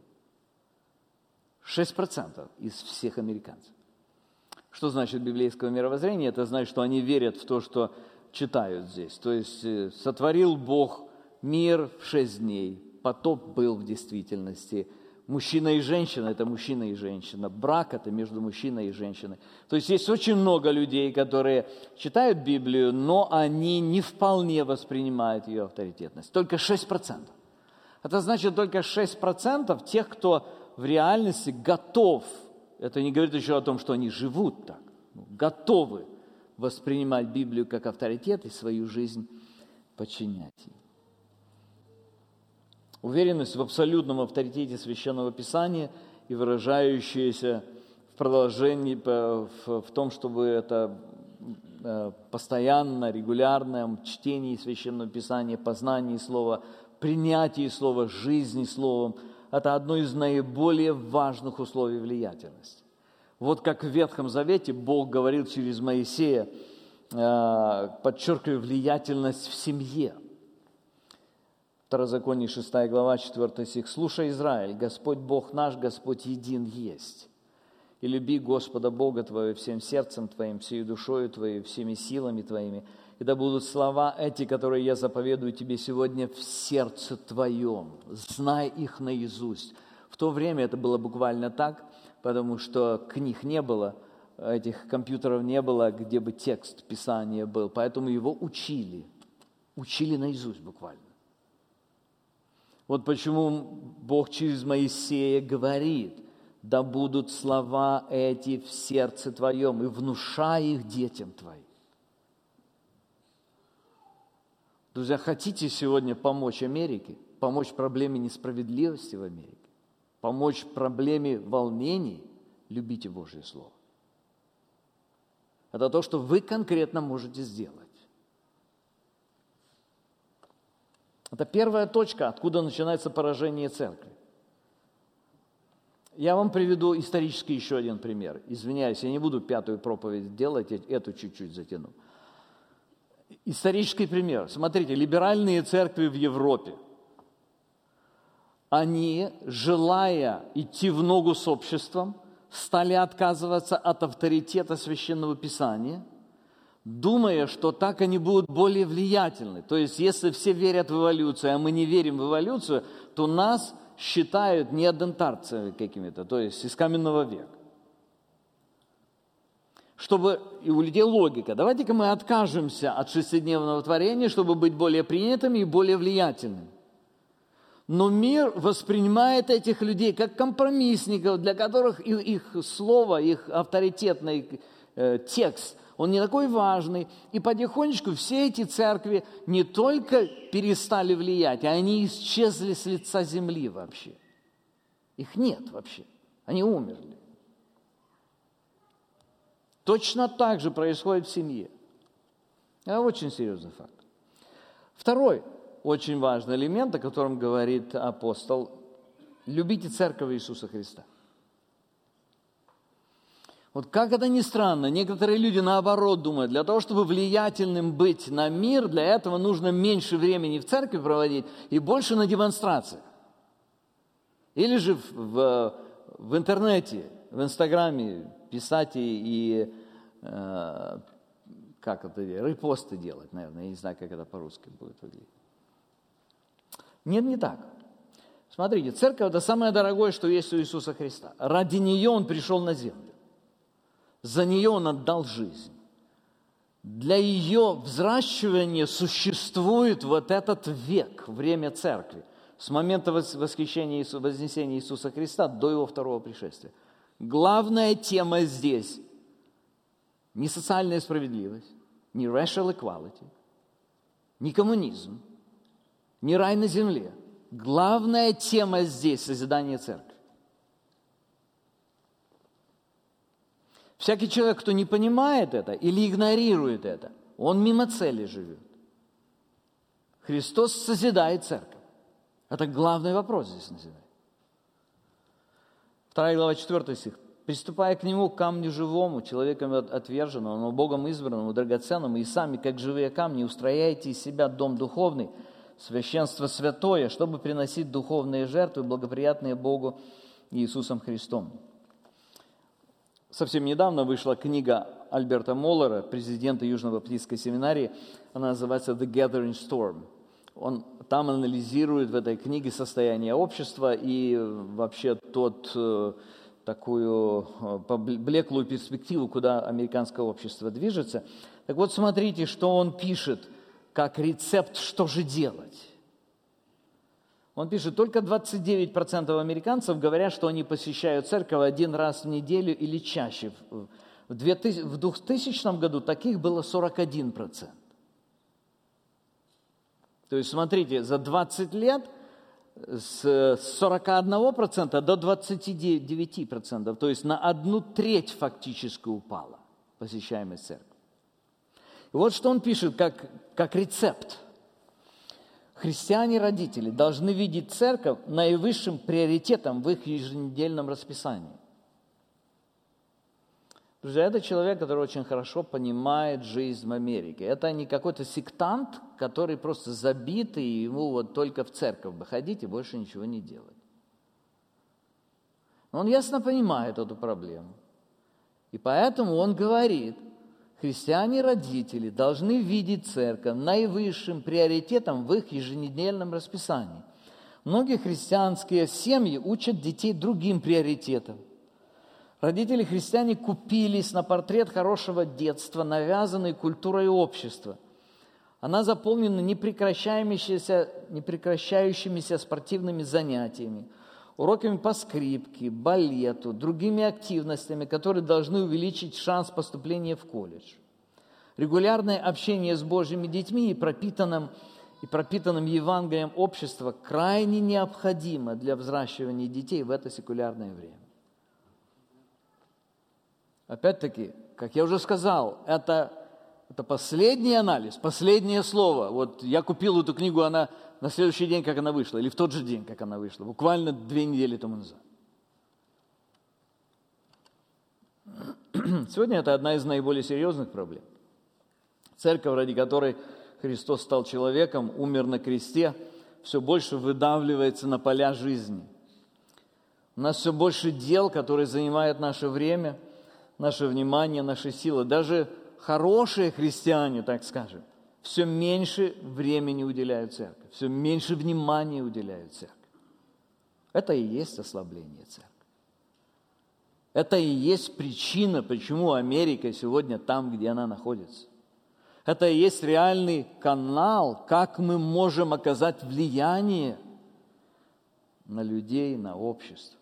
шесть процентов из всех американцев. Что значит библейского мировоззрения? Это значит, что они верят в то, что читают здесь. То есть сотворил Бог мир в шесть дней, потоп был в действительности. Мужчина и женщина – это мужчина и женщина. Брак – это между мужчиной и женщиной. То есть есть очень много людей, которые читают Библию, но они не вполне воспринимают ее авторитетность. Только шесть процентов. Это значит, только шесть процентов тех, кто в реальности готов, это не говорит еще о том, что они живут так, готовы воспринимать Библию как авторитет и свою жизнь подчинять ей. Уверенность в абсолютном авторитете Священного Писания и выражающаяся в продолжении, в том, чтобы это постоянно, регулярном чтении Священного Писания, познании Слова, принятии Слова, жизни Словом, это одно из наиболее важных условий влиятельности. Вот как в Ветхом Завете Бог говорил через Моисея, подчеркивая влиятельность в семье. Второзаконие, шестая глава, четвёртый стих. «Слушай, Израиль, Господь Бог наш, Господь един есть. И люби Господа Бога твоего всем сердцем твоим, всей душою твоей, всеми силами твоими. И да будут слова эти, которые я заповедую тебе сегодня, в сердце твоем. Знай их наизусть». В то время это было буквально так, потому что книг не было, этих компьютеров не было, где бы текст Писания был. Поэтому его учили. Учили наизусть буквально. Вот почему Бог через Моисея говорит, да будут слова эти в сердце твоем, и внушай их детям твоим. Друзья, хотите сегодня помочь Америке, помочь проблеме несправедливости в Америке, помочь проблеме волнений, любите Божье Слово. Это то, что вы конкретно можете сделать. Это первая точка, откуда начинается поражение церкви. Я вам приведу исторический еще один пример. Извиняюсь, я не буду пятую проповедь делать, эту чуть-чуть затяну. Исторический пример. Смотрите, либеральные церкви в Европе, они, желая идти в ногу с обществом, стали отказываться от авторитета Священного Писания, думая, что так они будут более влиятельны. То есть, если все верят в эволюцию, а мы не верим в эволюцию, то нас считают неандертальцами какими-то, то есть из каменного века. Чтобы, и у людей логика, давайте-ка мы откажемся от шестидневного творения, чтобы быть более принятыми и более влиятельными. Но мир воспринимает этих людей как компромиссников, для которых их, их слово, их авторитетный э, текст, он не такой важный. И потихонечку все эти церкви не только перестали влиять, а они исчезли с лица земли вообще. Их нет вообще. Они умерли. Точно так же происходит в семье. Это очень серьезный факт. Второй очень важный элемент, о котором говорит апостол: любите церковь Иисуса Христа. Вот как это ни странно, некоторые люди наоборот думают, для того, чтобы влиятельным быть на мир, для этого нужно меньше времени в церкви проводить и больше на демонстрациях. Или же в, в, в интернете, в Инстаграме писать и, и э, как это, репосты делать, наверное, я не знаю, как это по-русски будет выглядеть. Нет, не так. Смотрите, церковь – это самое дорогое, что есть у Иисуса Христа. Ради нее Он пришел на землю. За нее Он отдал жизнь. Для ее взращивания существует вот этот век, время церкви, с момента восхищения, вознесения Иисуса Христа до Его второго пришествия. Главная тема здесь не социальная справедливость, не racial equality, не коммунизм, не рай на земле. Главная тема здесь – созидание церкви. Всякий человек, кто не понимает это или игнорирует это, он мимо цели живет. Христос созидает церковь. Это главный вопрос здесь называется. Вторая глава, четвертый стих. «Приступая к Нему, к камню живому, человеком отверженному, но Богом избранному, драгоценному, и сами, как живые камни, устрояете из себя дом духовный, священство святое, чтобы приносить духовные жертвы, благоприятные Богу Иисусом Христом». Совсем недавно вышла книга Альберта Моллера, президента Южно-Баптистской семинарии. Она называется «The Gathering Storm». Он там анализирует в этой книге состояние общества и вообще тот, такую блеклую перспективу, куда американское общество движется. Так вот, смотрите, что он пишет, как рецепт, что же делать. Он пишет, только двадцать девять процентов американцев говорят, что они посещают церковь один раз в неделю или чаще. В двухтысячном году таких было сорок один процент. То есть, смотрите, за двадцать лет с сорока одного процента до двадцати девяти процентов, то есть на одну треть фактически упала посещаемость церкви. И вот что он пишет как, как рецепт. Христиане-родители должны видеть церковь наивысшим приоритетом в их еженедельном расписании. Друзья, это человек, который очень хорошо понимает жизнь в Америке. Это не какой-то сектант, который просто забит, и ему вот только в церковь бы ходить и больше ничего не делать. Но он ясно понимает эту проблему. И поэтому он говорит, христиане-родители должны видеть церковь наивысшим приоритетом в их еженедельном расписании. Многие христианские семьи учат детей другим приоритетам. Родители-христиане купились на портрет хорошего детства, навязанный культурой общества. Она заполнена непрекращающимися, непрекращающимися спортивными занятиями, уроками по скрипке, балету, другими активностями, которые должны увеличить шанс поступления в колледж. Регулярное общение с Божьими детьми и пропитанным, и пропитанным Евангелием общества крайне необходимо для взращивания детей в это секулярное время. Опять-таки, как я уже сказал, это, это последний анализ, последнее слово. Вот я купил эту книгу, она на следующий день, как она вышла, или в тот же день, как она вышла, буквально две недели тому назад. Сегодня это одна из наиболее серьезных проблем. Церковь, ради которой Христос стал человеком, умер на кресте, все больше выдавливается на поля жизни. У нас все больше дел, которые занимают наше время, наше внимание, наши силы. Даже хорошие христиане, так скажем, все меньше времени уделяют церкви, все меньше внимания уделяют церкви. Это и есть ослабление церкви. Это и есть причина, почему Америка сегодня там, где она находится. Это и есть реальный канал, как мы можем оказать влияние на людей, на общество.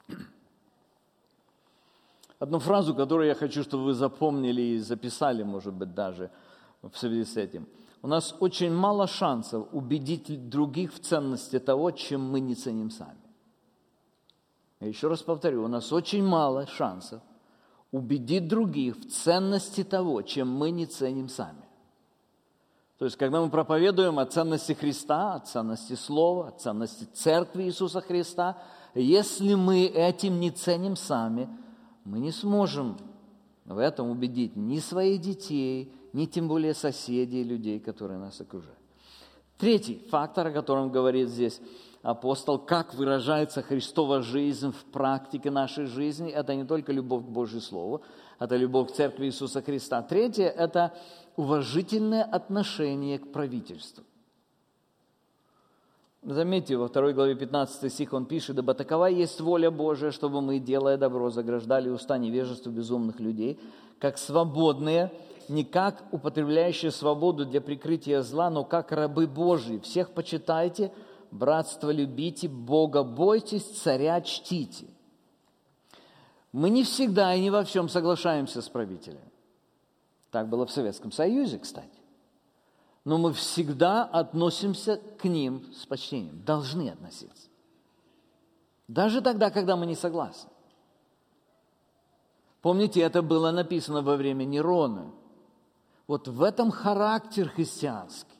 Одну фразу, которую я хочу, чтобы вы запомнили и записали, может быть, даже в связи с этим. У нас очень мало шансов убедить других в ценности того, чем мы не ценим сами. Я еще раз повторю, у нас очень мало шансов убедить других в ценности того, чем мы не ценим сами. То есть, когда мы проповедуем о ценности Христа, о ценности Слова, о ценности Церкви Иисуса Христа, если мы этим не ценим сами, мы не сможем в этом убедить ни своих детей, ни тем более соседей, людей, которые нас окружают. Третий фактор, о котором говорит здесь апостол, как выражается Христова жизнь в практике нашей жизни, это не только любовь к Божьему Слову, это любовь к Церкви Иисуса Христа. Третье – это уважительное отношение к правительству. Заметьте, во второй главе пятнадцатый стих он пишет: «Ибо такова есть воля Божия, чтобы мы, делая добро, заграждали уста невежеству безумных людей, как свободные, не как употребляющие свободу для прикрытия зла, но как рабы Божьи. Всех почитайте, братство любите, Бога бойтесь, царя чтите». Мы не всегда и не во всем соглашаемся с правителями. Так было в Советском Союзе, кстати. Но мы всегда относимся к ним с почтением, должны относиться. Даже тогда, когда мы не согласны. Помните, это было написано во время Нерона. Вот в этом характер христианский.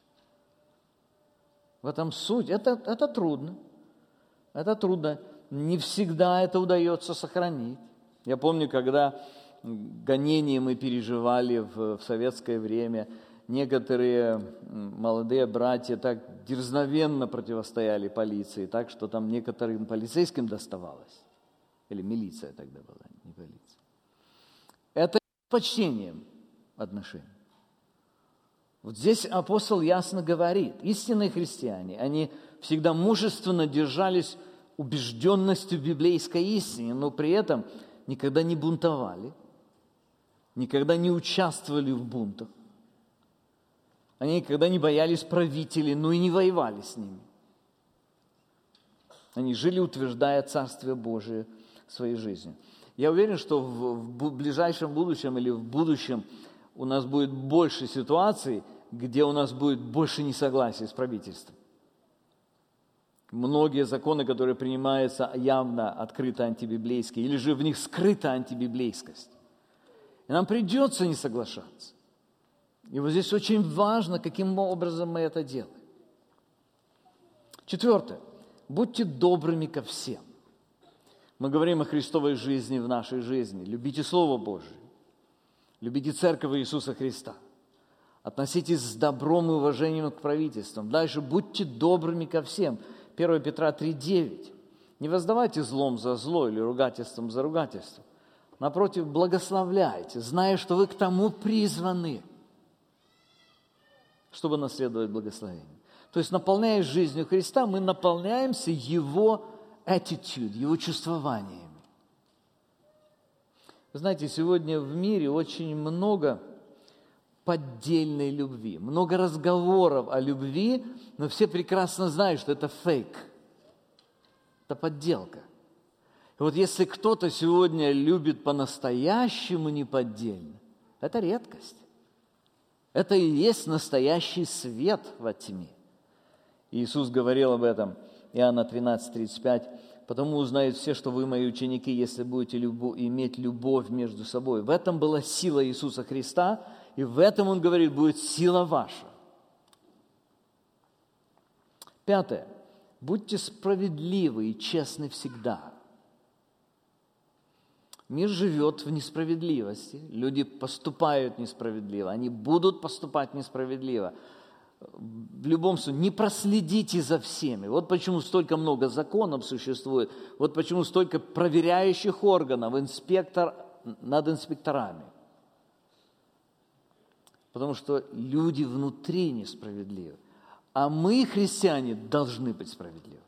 В этом суть. Это, это трудно. Это трудно. Не всегда это удается сохранить. Я помню, когда гонения мы переживали в, в советское время, некоторые молодые братья так дерзновенно противостояли полиции, так что там некоторым полицейским доставалось. Или милиция тогда была, не полиция. Это почтением отношений. Вот здесь апостол ясно говорит, истинные христиане, они всегда мужественно держались убежденностью в библейской истине, но при этом никогда не бунтовали, никогда не участвовали в бунтах. Они никогда не боялись правителей, но и не воевали с ними. Они жили, утверждая Царствие Божие своей жизнью. Я уверен, что в, в ближайшем будущем или в будущем у нас будет больше ситуаций, где у нас будет больше несогласия с правительством. Многие законы, которые принимаются, явно открыто антибиблейские, или же в них скрыта антибиблейскость. И нам придется не соглашаться. И вот здесь очень важно, каким образом мы это делаем. Четвертое. Будьте добрыми ко всем. Мы говорим о Христовой жизни в нашей жизни. Любите Слово Божие. Любите Церковь Иисуса Христа. Относитесь с добром и уважением к правительствам. Дальше будьте добрыми ко всем. первое Петра три девять. Не воздавайте злом за зло или ругательством за ругательство. Напротив, благословляйте, зная, что вы к тому призваны, чтобы наследовать благословение. То есть, наполняясь жизнью Христа, мы наполняемся Его attitude, Его чувствованиями. Вы знаете, сегодня в мире очень много поддельной любви, много разговоров о любви, но все прекрасно знают, что это фейк, это подделка. И вот если кто-то сегодня любит по-настоящему неподдельно, это редкость. Это и есть настоящий свет во тьме. Иисус говорил об этом, Иоанна тринадцать тридцать пять. «Потому узнают все, что вы мои ученики, если будете любо- иметь любовь между собой». В этом была сила Иисуса Христа, и в этом, Он говорит, будет сила ваша. Пятое. Будьте справедливы и честны всегда. Мир живет в несправедливости, люди поступают несправедливо, они будут поступать несправедливо. В любом случае, не проследите за всеми. Вот почему столько много законов существует, вот почему столько проверяющих органов, инспектор над инспекторами. Потому что люди внутри несправедливы, а мы, христиане, должны быть справедливы.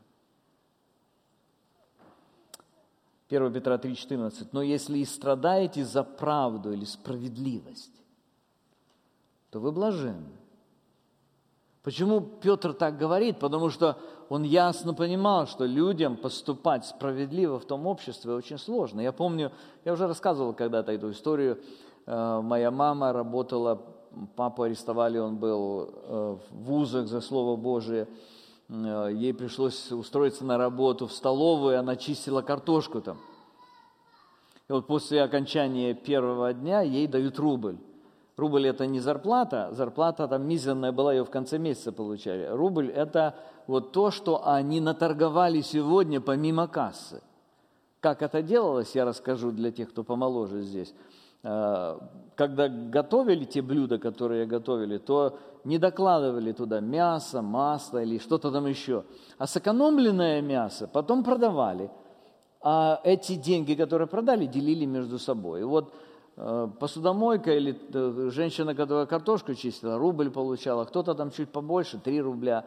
первое Петра три четырнадцать. «Но если и страдаете за правду или справедливость, то вы блаженны». Почему Петр так говорит? Потому что он ясно понимал, что людям поступать справедливо в том обществе очень сложно. Я помню, я уже рассказывал когда-то эту историю. Моя мама работала, папу арестовали, он был в вузах за Слово Божие. Ей пришлось устроиться на работу в столовую, она чистила картошку там. И вот после окончания первого дня ей дают рубль. Рубль – это не зарплата, зарплата там мизерная была, ее в конце месяца получали. Рубль – это вот то, что они наторговали сегодня помимо кассы. Как это делалось, я расскажу для тех, кто помоложе здесь. Когда готовили те блюда, которые готовили, то не докладывали туда мясо, масло или что-то там еще. А сэкономленное мясо потом продавали. А эти деньги, которые продали, делили между собой. И вот посудомойка или женщина, которая картошку чистила, рубль получала, кто-то там чуть побольше, три рубля,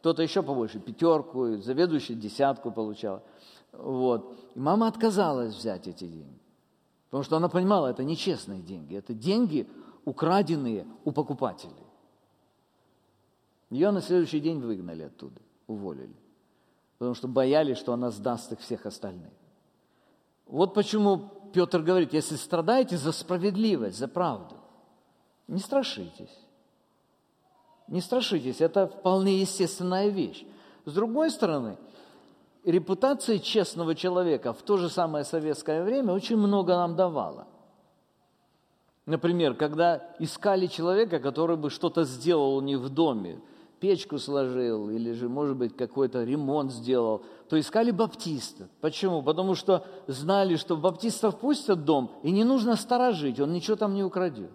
кто-то еще побольше, пятерку, заведующий десятку получал. Вот. И мама отказалась взять эти деньги, потому что она понимала, это нечестные деньги, это деньги, украденные у покупателей. Ее на следующий день выгнали оттуда, уволили, потому что боялись, что она сдаст их всех остальных. Вот почему Петр говорит, если страдаете за справедливость, за правду, не страшитесь. Не страшитесь, это вполне естественная вещь. С другой стороны, репутация честного человека в то же самое советское время очень много нам давала. Например, когда искали человека, который бы что-то сделал у них в доме, печку сложил или же, может быть, какой-то ремонт сделал, то искали баптиста. Почему? Потому что знали, что баптистов пустят в дом, и не нужно сторожить, он ничего там не украдет.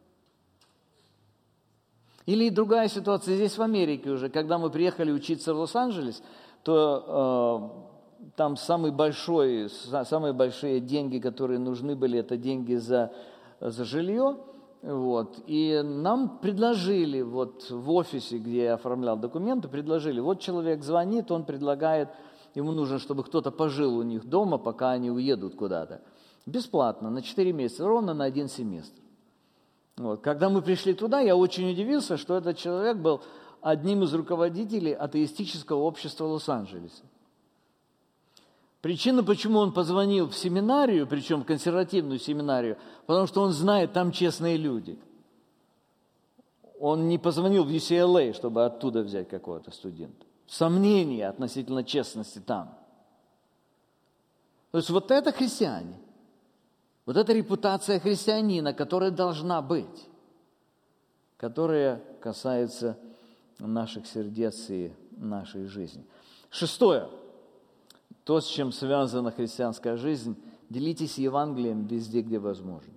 Или другая ситуация здесь в Америке уже, когда мы приехали учиться в Лос-Анджелес, то э, там самый большой, самые большие деньги, которые нужны были, это деньги за, за жилье. Вот. И нам предложили, вот в офисе, где я оформлял документы, предложили, вот человек звонит, он предлагает, ему нужно, чтобы кто-то пожил у них дома, пока они уедут куда-то. Бесплатно, на четыре месяца, ровно на один семестр. Вот. Когда мы пришли туда, я очень удивился, что этот человек был одним из руководителей атеистического общества Лос-Анджелеса. Причина, почему он позвонил в семинарию, причем в консервативную семинарию, потому что он знает, там честные люди. Он не позвонил в ю си эл эй, чтобы оттуда взять какого-то студента. Сомнения относительно честности там. То есть вот это христиане. Вот эта репутация христианина, которая должна быть, которая касается наших сердец и нашей жизни. Шестое. То, с чем связана христианская жизнь, делитесь Евангелием везде, где возможно.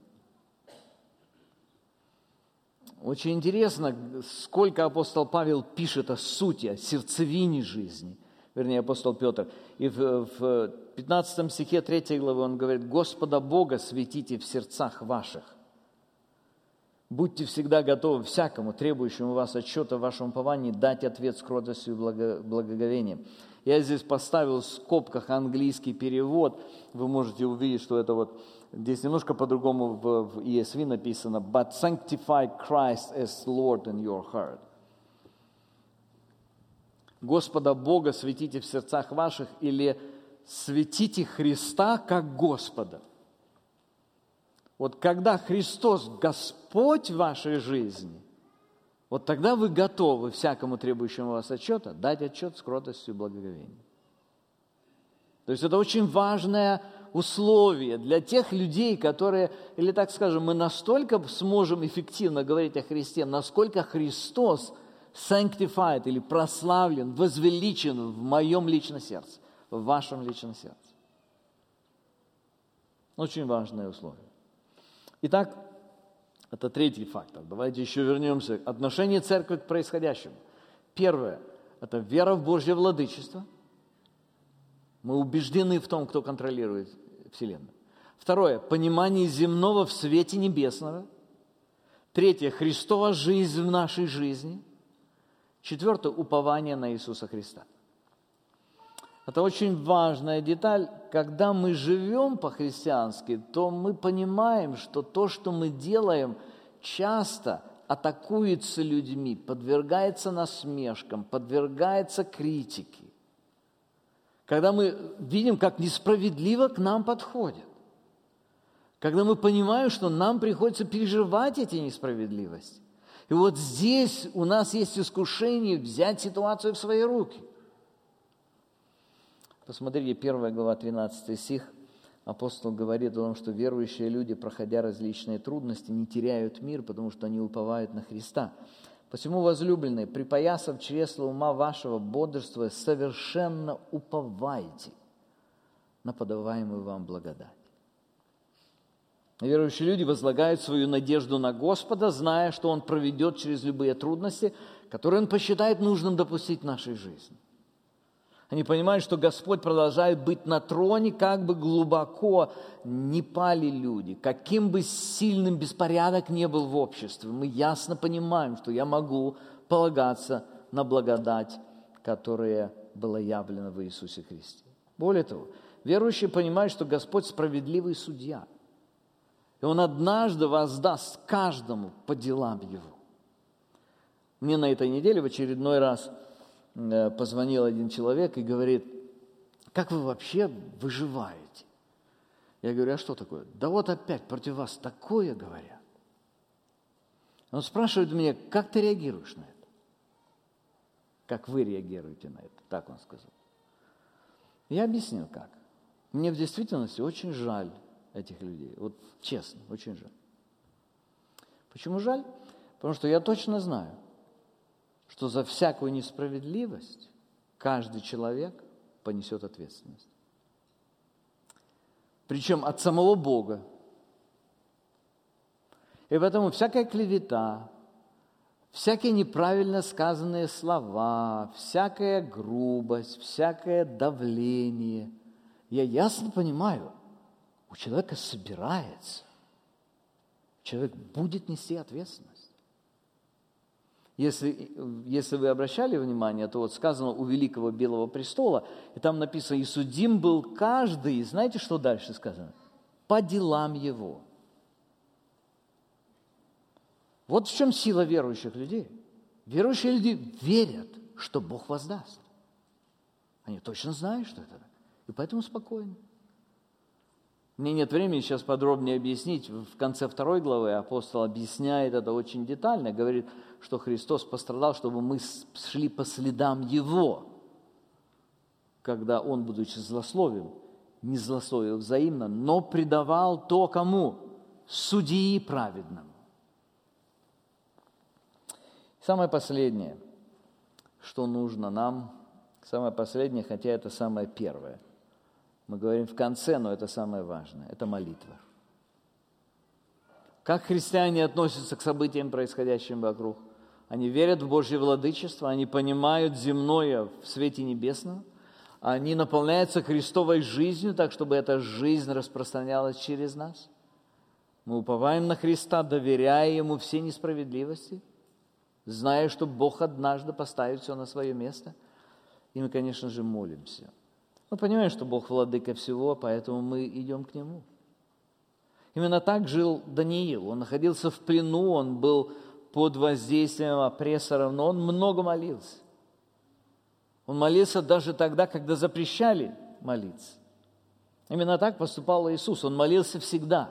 Очень интересно, сколько апостол Павел пишет о сути, о сердцевине жизни. Вернее, апостол Петр. И в, в пятнадцатом стихе третьей главы он говорит: «Господа Бога светите в сердцах ваших. Будьте всегда готовы всякому, требующему вас отчета в вашем уповании, дать ответ с кротостью и благо, благоговением». Я здесь поставил в скобках английский перевод. Вы можете увидеть, что это вот здесь немножко по-другому в, в и эс ви написано. «But sanctify Christ as Lord in your heart». Господа Бога светите в сердцах ваших, или светите Христа как Господа. Вот когда Христос Господь в вашей жизни, вот тогда вы готовы всякому требующему вас отчета дать отчет с кротостью и благоговением. То есть это очень важное условие для тех людей, которые, или так скажем, мы настолько сможем эффективно говорить о Христе, насколько Христос sanctified или прославлен, возвеличен в моем личном сердце, в вашем личном сердце. Очень важное условие. Итак, это третий фактор. Давайте еще вернемся. Отношение церкви к происходящему. Первое – это вера в Божье владычество. Мы убеждены в том, кто контролирует Вселенную. Второе – понимание земного в свете небесного. Третье – Христова жизнь в нашей жизни. Четвертое – упование на Иисуса Христа. Это очень важная деталь. Когда мы живем по-христиански, то мы понимаем, что то, что мы делаем, часто атакуется людьми, подвергается насмешкам, подвергается критике. Когда мы видим, как несправедливо к нам подходят. Когда мы понимаем, что нам приходится переживать эти несправедливости. И вот здесь у нас есть искушение взять ситуацию в свои руки. Посмотрите, первая глава, тринадцатый стих. Апостол говорит о том, что верующие люди, проходя различные трудности, не теряют мир, потому что они уповают на Христа. Посему, возлюбленные, припоясав чресла ума вашего, бодрствуя, совершенно уповайте на подаваемую вам благодать. Верующие люди возлагают свою надежду на Господа, зная, что Он проведет через любые трудности, которые Он посчитает нужным допустить в нашей жизни. Они понимают, что Господь продолжает быть на троне, как бы глубоко ни пали люди, каким бы сильным беспорядок не был в обществе. Мы ясно понимаем, что я могу полагаться на благодать, которое было явлено в Иисусе Христе. Более того, верующие понимают, что Господь справедливый судья, и Он однажды воздаст каждому по делам Его. Мне на этой неделе в очередной раз позвонил один человек и говорит: как вы вообще выживаете? Я говорю: а что такое? Да вот опять против вас такое говорят. Он спрашивает меня: как ты реагируешь на это? Как вы реагируете на это? Так он сказал. Я объяснил, как. Мне в действительности очень жаль этих людей. Вот честно, очень жаль. Почему жаль? Потому что я точно знаю, что за всякую несправедливость каждый человек понесет ответственность. Причем от самого Бога. И поэтому всякая клевета, всякие неправильно сказанные слова, всякая грубость, всякое давление, я ясно понимаю, у человека собирается. Человек будет нести ответственность. Если, если вы обращали внимание, то вот сказано у Великого Белого престола, и там написано: «И судим был каждый», и знаете, что дальше сказано? «По делам его». Вот в чем сила верующих людей. Верующие люди верят, что Бог воздаст. Они точно знают, что это так, и поэтому спокойны. Мне нет времени сейчас подробнее объяснить. В конце второй главы апостол объясняет это очень детально. Говорит, что Христос пострадал, чтобы мы шли по следам Его. Когда Он, будучи злословен, не злословил взаимно, но предавал то кому? Судьи праведному. Самое последнее, что нужно нам, самое последнее, хотя это самое первое. Мы говорим в конце, но это самое важное. Это молитва. Как христиане относятся к событиям, происходящим вокруг? Они верят в Божье владычество, они понимают земное в свете небесном, они наполняются Христовой жизнью, так, чтобы эта жизнь распространялась через нас. Мы уповаем на Христа, доверяя Ему все несправедливости, зная, что Бог однажды поставит все на свое место. И мы, конечно же, молимся. Мы понимаем, что Бог владыка всего, поэтому мы идем к Нему. Именно так жил Даниил. Он находился в плену, он был под воздействием опрессоров, но он много молился. Он молился даже тогда, когда запрещали молиться. Именно так поступал Иисус. Он молился всегда.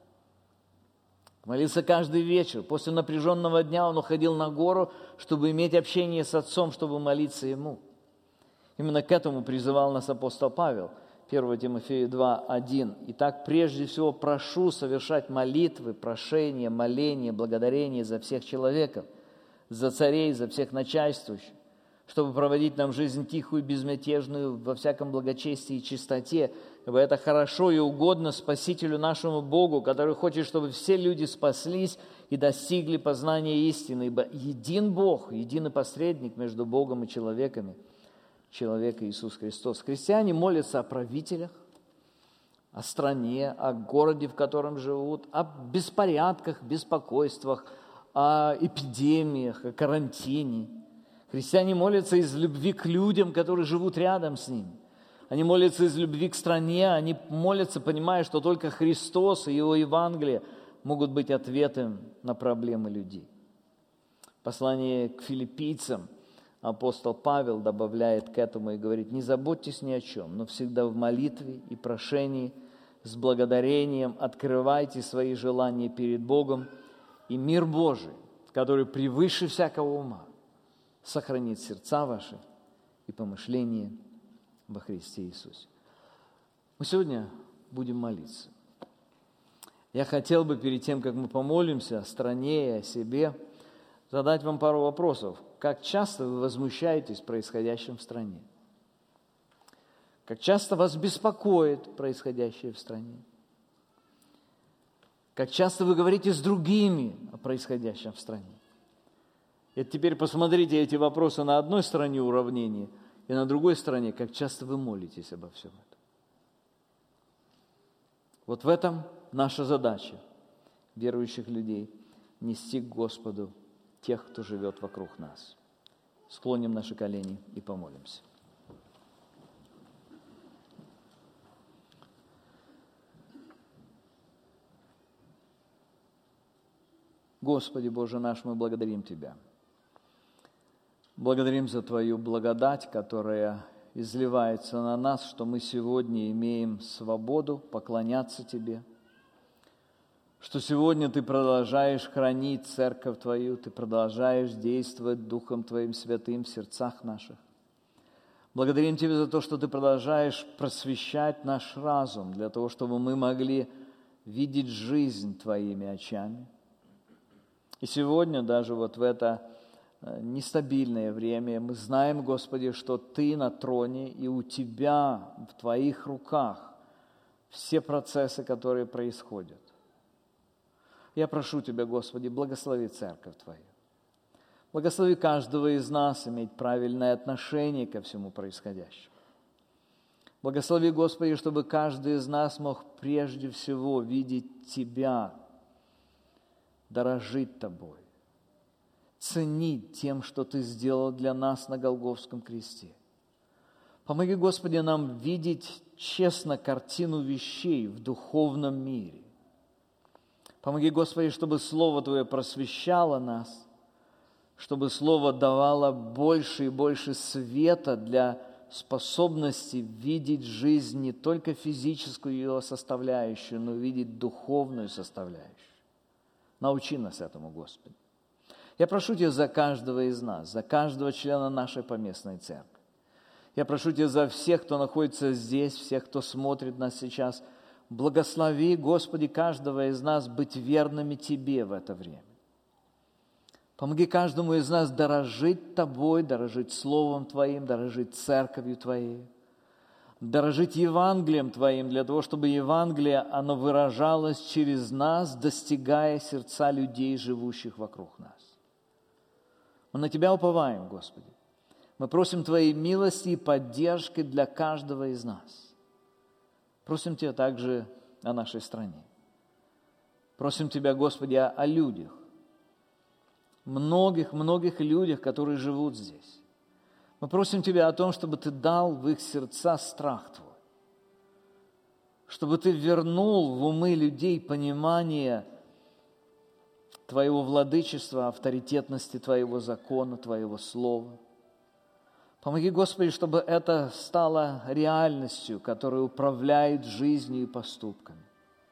Молился каждый вечер. После напряженного дня он уходил на гору, чтобы иметь общение с Отцом, чтобы молиться Ему. Именно к этому призывал нас апостол Павел. первое Тимофею два, один. «Итак, прежде всего прошу совершать молитвы, прошения, моления, благодарения за всех человеков, за царей, за всех начальствующих, чтобы проводить нам жизнь тихую, безмятежную, во всяком благочестии и чистоте, ибо это хорошо и угодно Спасителю нашему Богу, который хочет, чтобы все люди спаслись и достигли познания истины, ибо един Бог, единый посредник между Богом и человеками, человек Иисус Христос». Христиане молятся о правителях, о стране, о городе, в котором живут, о беспорядках, беспокойствах, о эпидемиях, о карантине. Христиане молятся из любви к людям, которые живут рядом с ними. Они молятся из любви к стране, они молятся, понимая, что только Христос и Его Евангелие могут быть ответом на проблемы людей. Послание к филиппийцам апостол Павел добавляет к этому и говорит: «Не заботьтесь ни о чем, но всегда в молитве и прошении с благодарением открывайте свои желания перед Богом, и мир Божий, который превыше всякого ума, сохранит сердца ваши и помышления во Христе Иисусе». Мы сегодня будем молиться. Я хотел бы перед тем, как мы помолимся о стране и о себе, задать вам пару вопросов. Как часто вы возмущаетесь происходящим в стране? Как часто вас беспокоит происходящее в стране? Как часто вы говорите с другими о происходящем в стране? И теперь посмотрите эти вопросы на одной стороне уравнения и на другой стороне, как часто вы молитесь обо всем этом. Вот в этом наша задача верующих людей – нести к Господу тех, кто живет вокруг нас. Склоним наши колени и помолимся. Господи Боже наш, мы благодарим Тебя. Благодарим за Твою благодать, которая изливается на нас, что мы сегодня имеем свободу поклоняться Тебе, что сегодня Ты продолжаешь хранить церковь Твою, Ты продолжаешь действовать Духом Твоим Святым в сердцах наших. Благодарим Тебя за то, что Ты продолжаешь просвещать наш разум, для того, чтобы мы могли видеть жизнь Твоими очами. И сегодня, даже вот в это нестабильное время, мы знаем, Господи, что Ты на троне, и у Тебя, в Твоих руках все процессы, которые происходят. Я прошу Тебя, Господи, благослови церковь Твою. Благослови каждого из нас иметь правильное отношение ко всему происходящему. Благослови, Господи, чтобы каждый из нас мог прежде всего видеть Тебя, дорожить Тобой, ценить тем, что Ты сделал для нас на Голгофском кресте. Помоги, Господи, нам видеть честно картину вещей в духовном мире. Помоги, Господи, чтобы Слово Твое просвещало нас, чтобы Слово давало больше и больше света для способности видеть жизнь не только физическую ее составляющую, но видеть духовную составляющую. Научи нас этому, Господи. Я прошу Тебя за каждого из нас, за каждого члена нашей поместной церкви. Я прошу Тебя за всех, кто находится здесь, всех, кто смотрит нас сейчас. Благослови, Господи, каждого из нас быть верными Тебе в это время. Помоги каждому из нас дорожить Тобой, дорожить Словом Твоим, дорожить Церковью Твоей, дорожить Евангелием Твоим, для того, чтобы Евангелие, оно выражалось через нас, достигая сердца людей, живущих вокруг нас. Мы на Тебя уповаем, Господи. Мы просим Твоей милости и поддержки для каждого из нас. Просим Тебя также о нашей стране. Просим Тебя, Господи, о, о людях, многих-многих людях, которые живут здесь. Мы просим Тебя о том, чтобы Ты дал в их сердца страх Твой, чтобы Ты вернул в умы людей понимание Твоего владычества, авторитетности Твоего закона, Твоего слова. Помоги, Господи, чтобы это стало реальностью, которая управляет жизнью и поступками.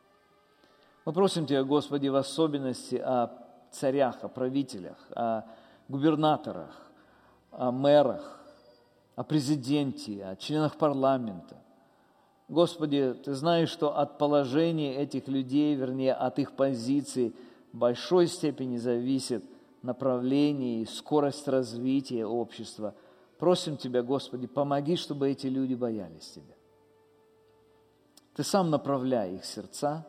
Мы просим Тебя, Господи, в особенности о царях, о правителях, о губернаторах, о мэрах, о президенте, о членах парламента. Господи, Ты знаешь, что от положения этих людей, вернее, от их позиций в большой степени зависит направление и скорость развития общества. Просим Тебя, Господи, помоги, чтобы эти люди боялись Тебя. Ты сам направляй их сердца.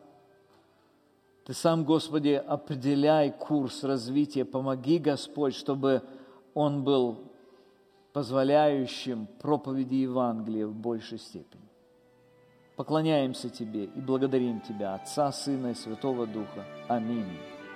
Ты сам, Господи, определяй курс развития. Помоги, Господь, чтобы он был позволяющим проповеди Евангелия в большей степени. Поклоняемся Тебе и благодарим Тебя, Отца, Сына и Святого Духа. Аминь.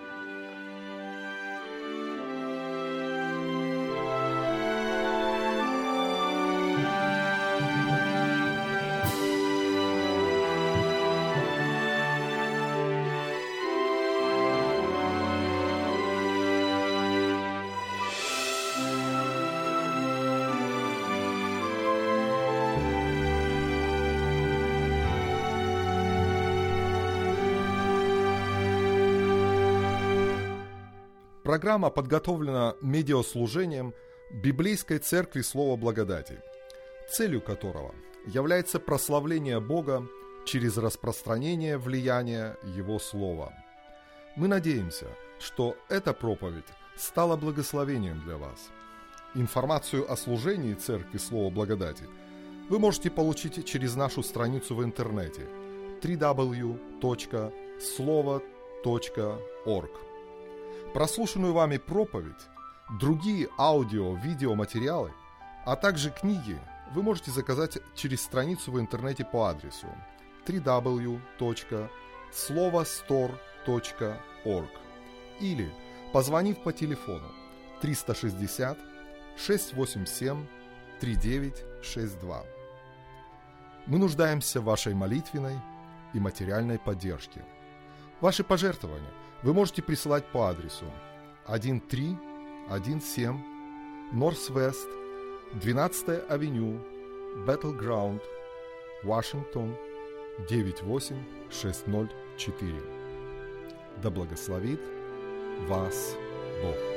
Программа подготовлена медиаслужением Библейской Церкви Слова Благодати, целью которого является прославление Бога через распространение влияния Его Слова. Мы надеемся, что эта проповедь стала благословением для вас. Информацию о служении Церкви Слова Благодати вы можете получить через нашу страницу в интернете дабл ю дабл ю дабл ю точка слово точка орг. Прослушанную вами проповедь, другие аудио-видеоматериалы, а также книги вы можете заказать через страницу в интернете по адресу дабл ю дабл ю дабл ю точка слово стор точка орг или позвонив по телефону триста шестьдесят шесть восемь семь три девять шесть два. Мы нуждаемся в вашей молитвенной и материальной поддержке. Ваши пожертвования вы можете присылать по адресу тысяча триста семнадцать Норс-Вест, двенадцатая авеню, Battleground, Вашингтон, девять восемь шесть ноль четыре. Да благословит вас Бог.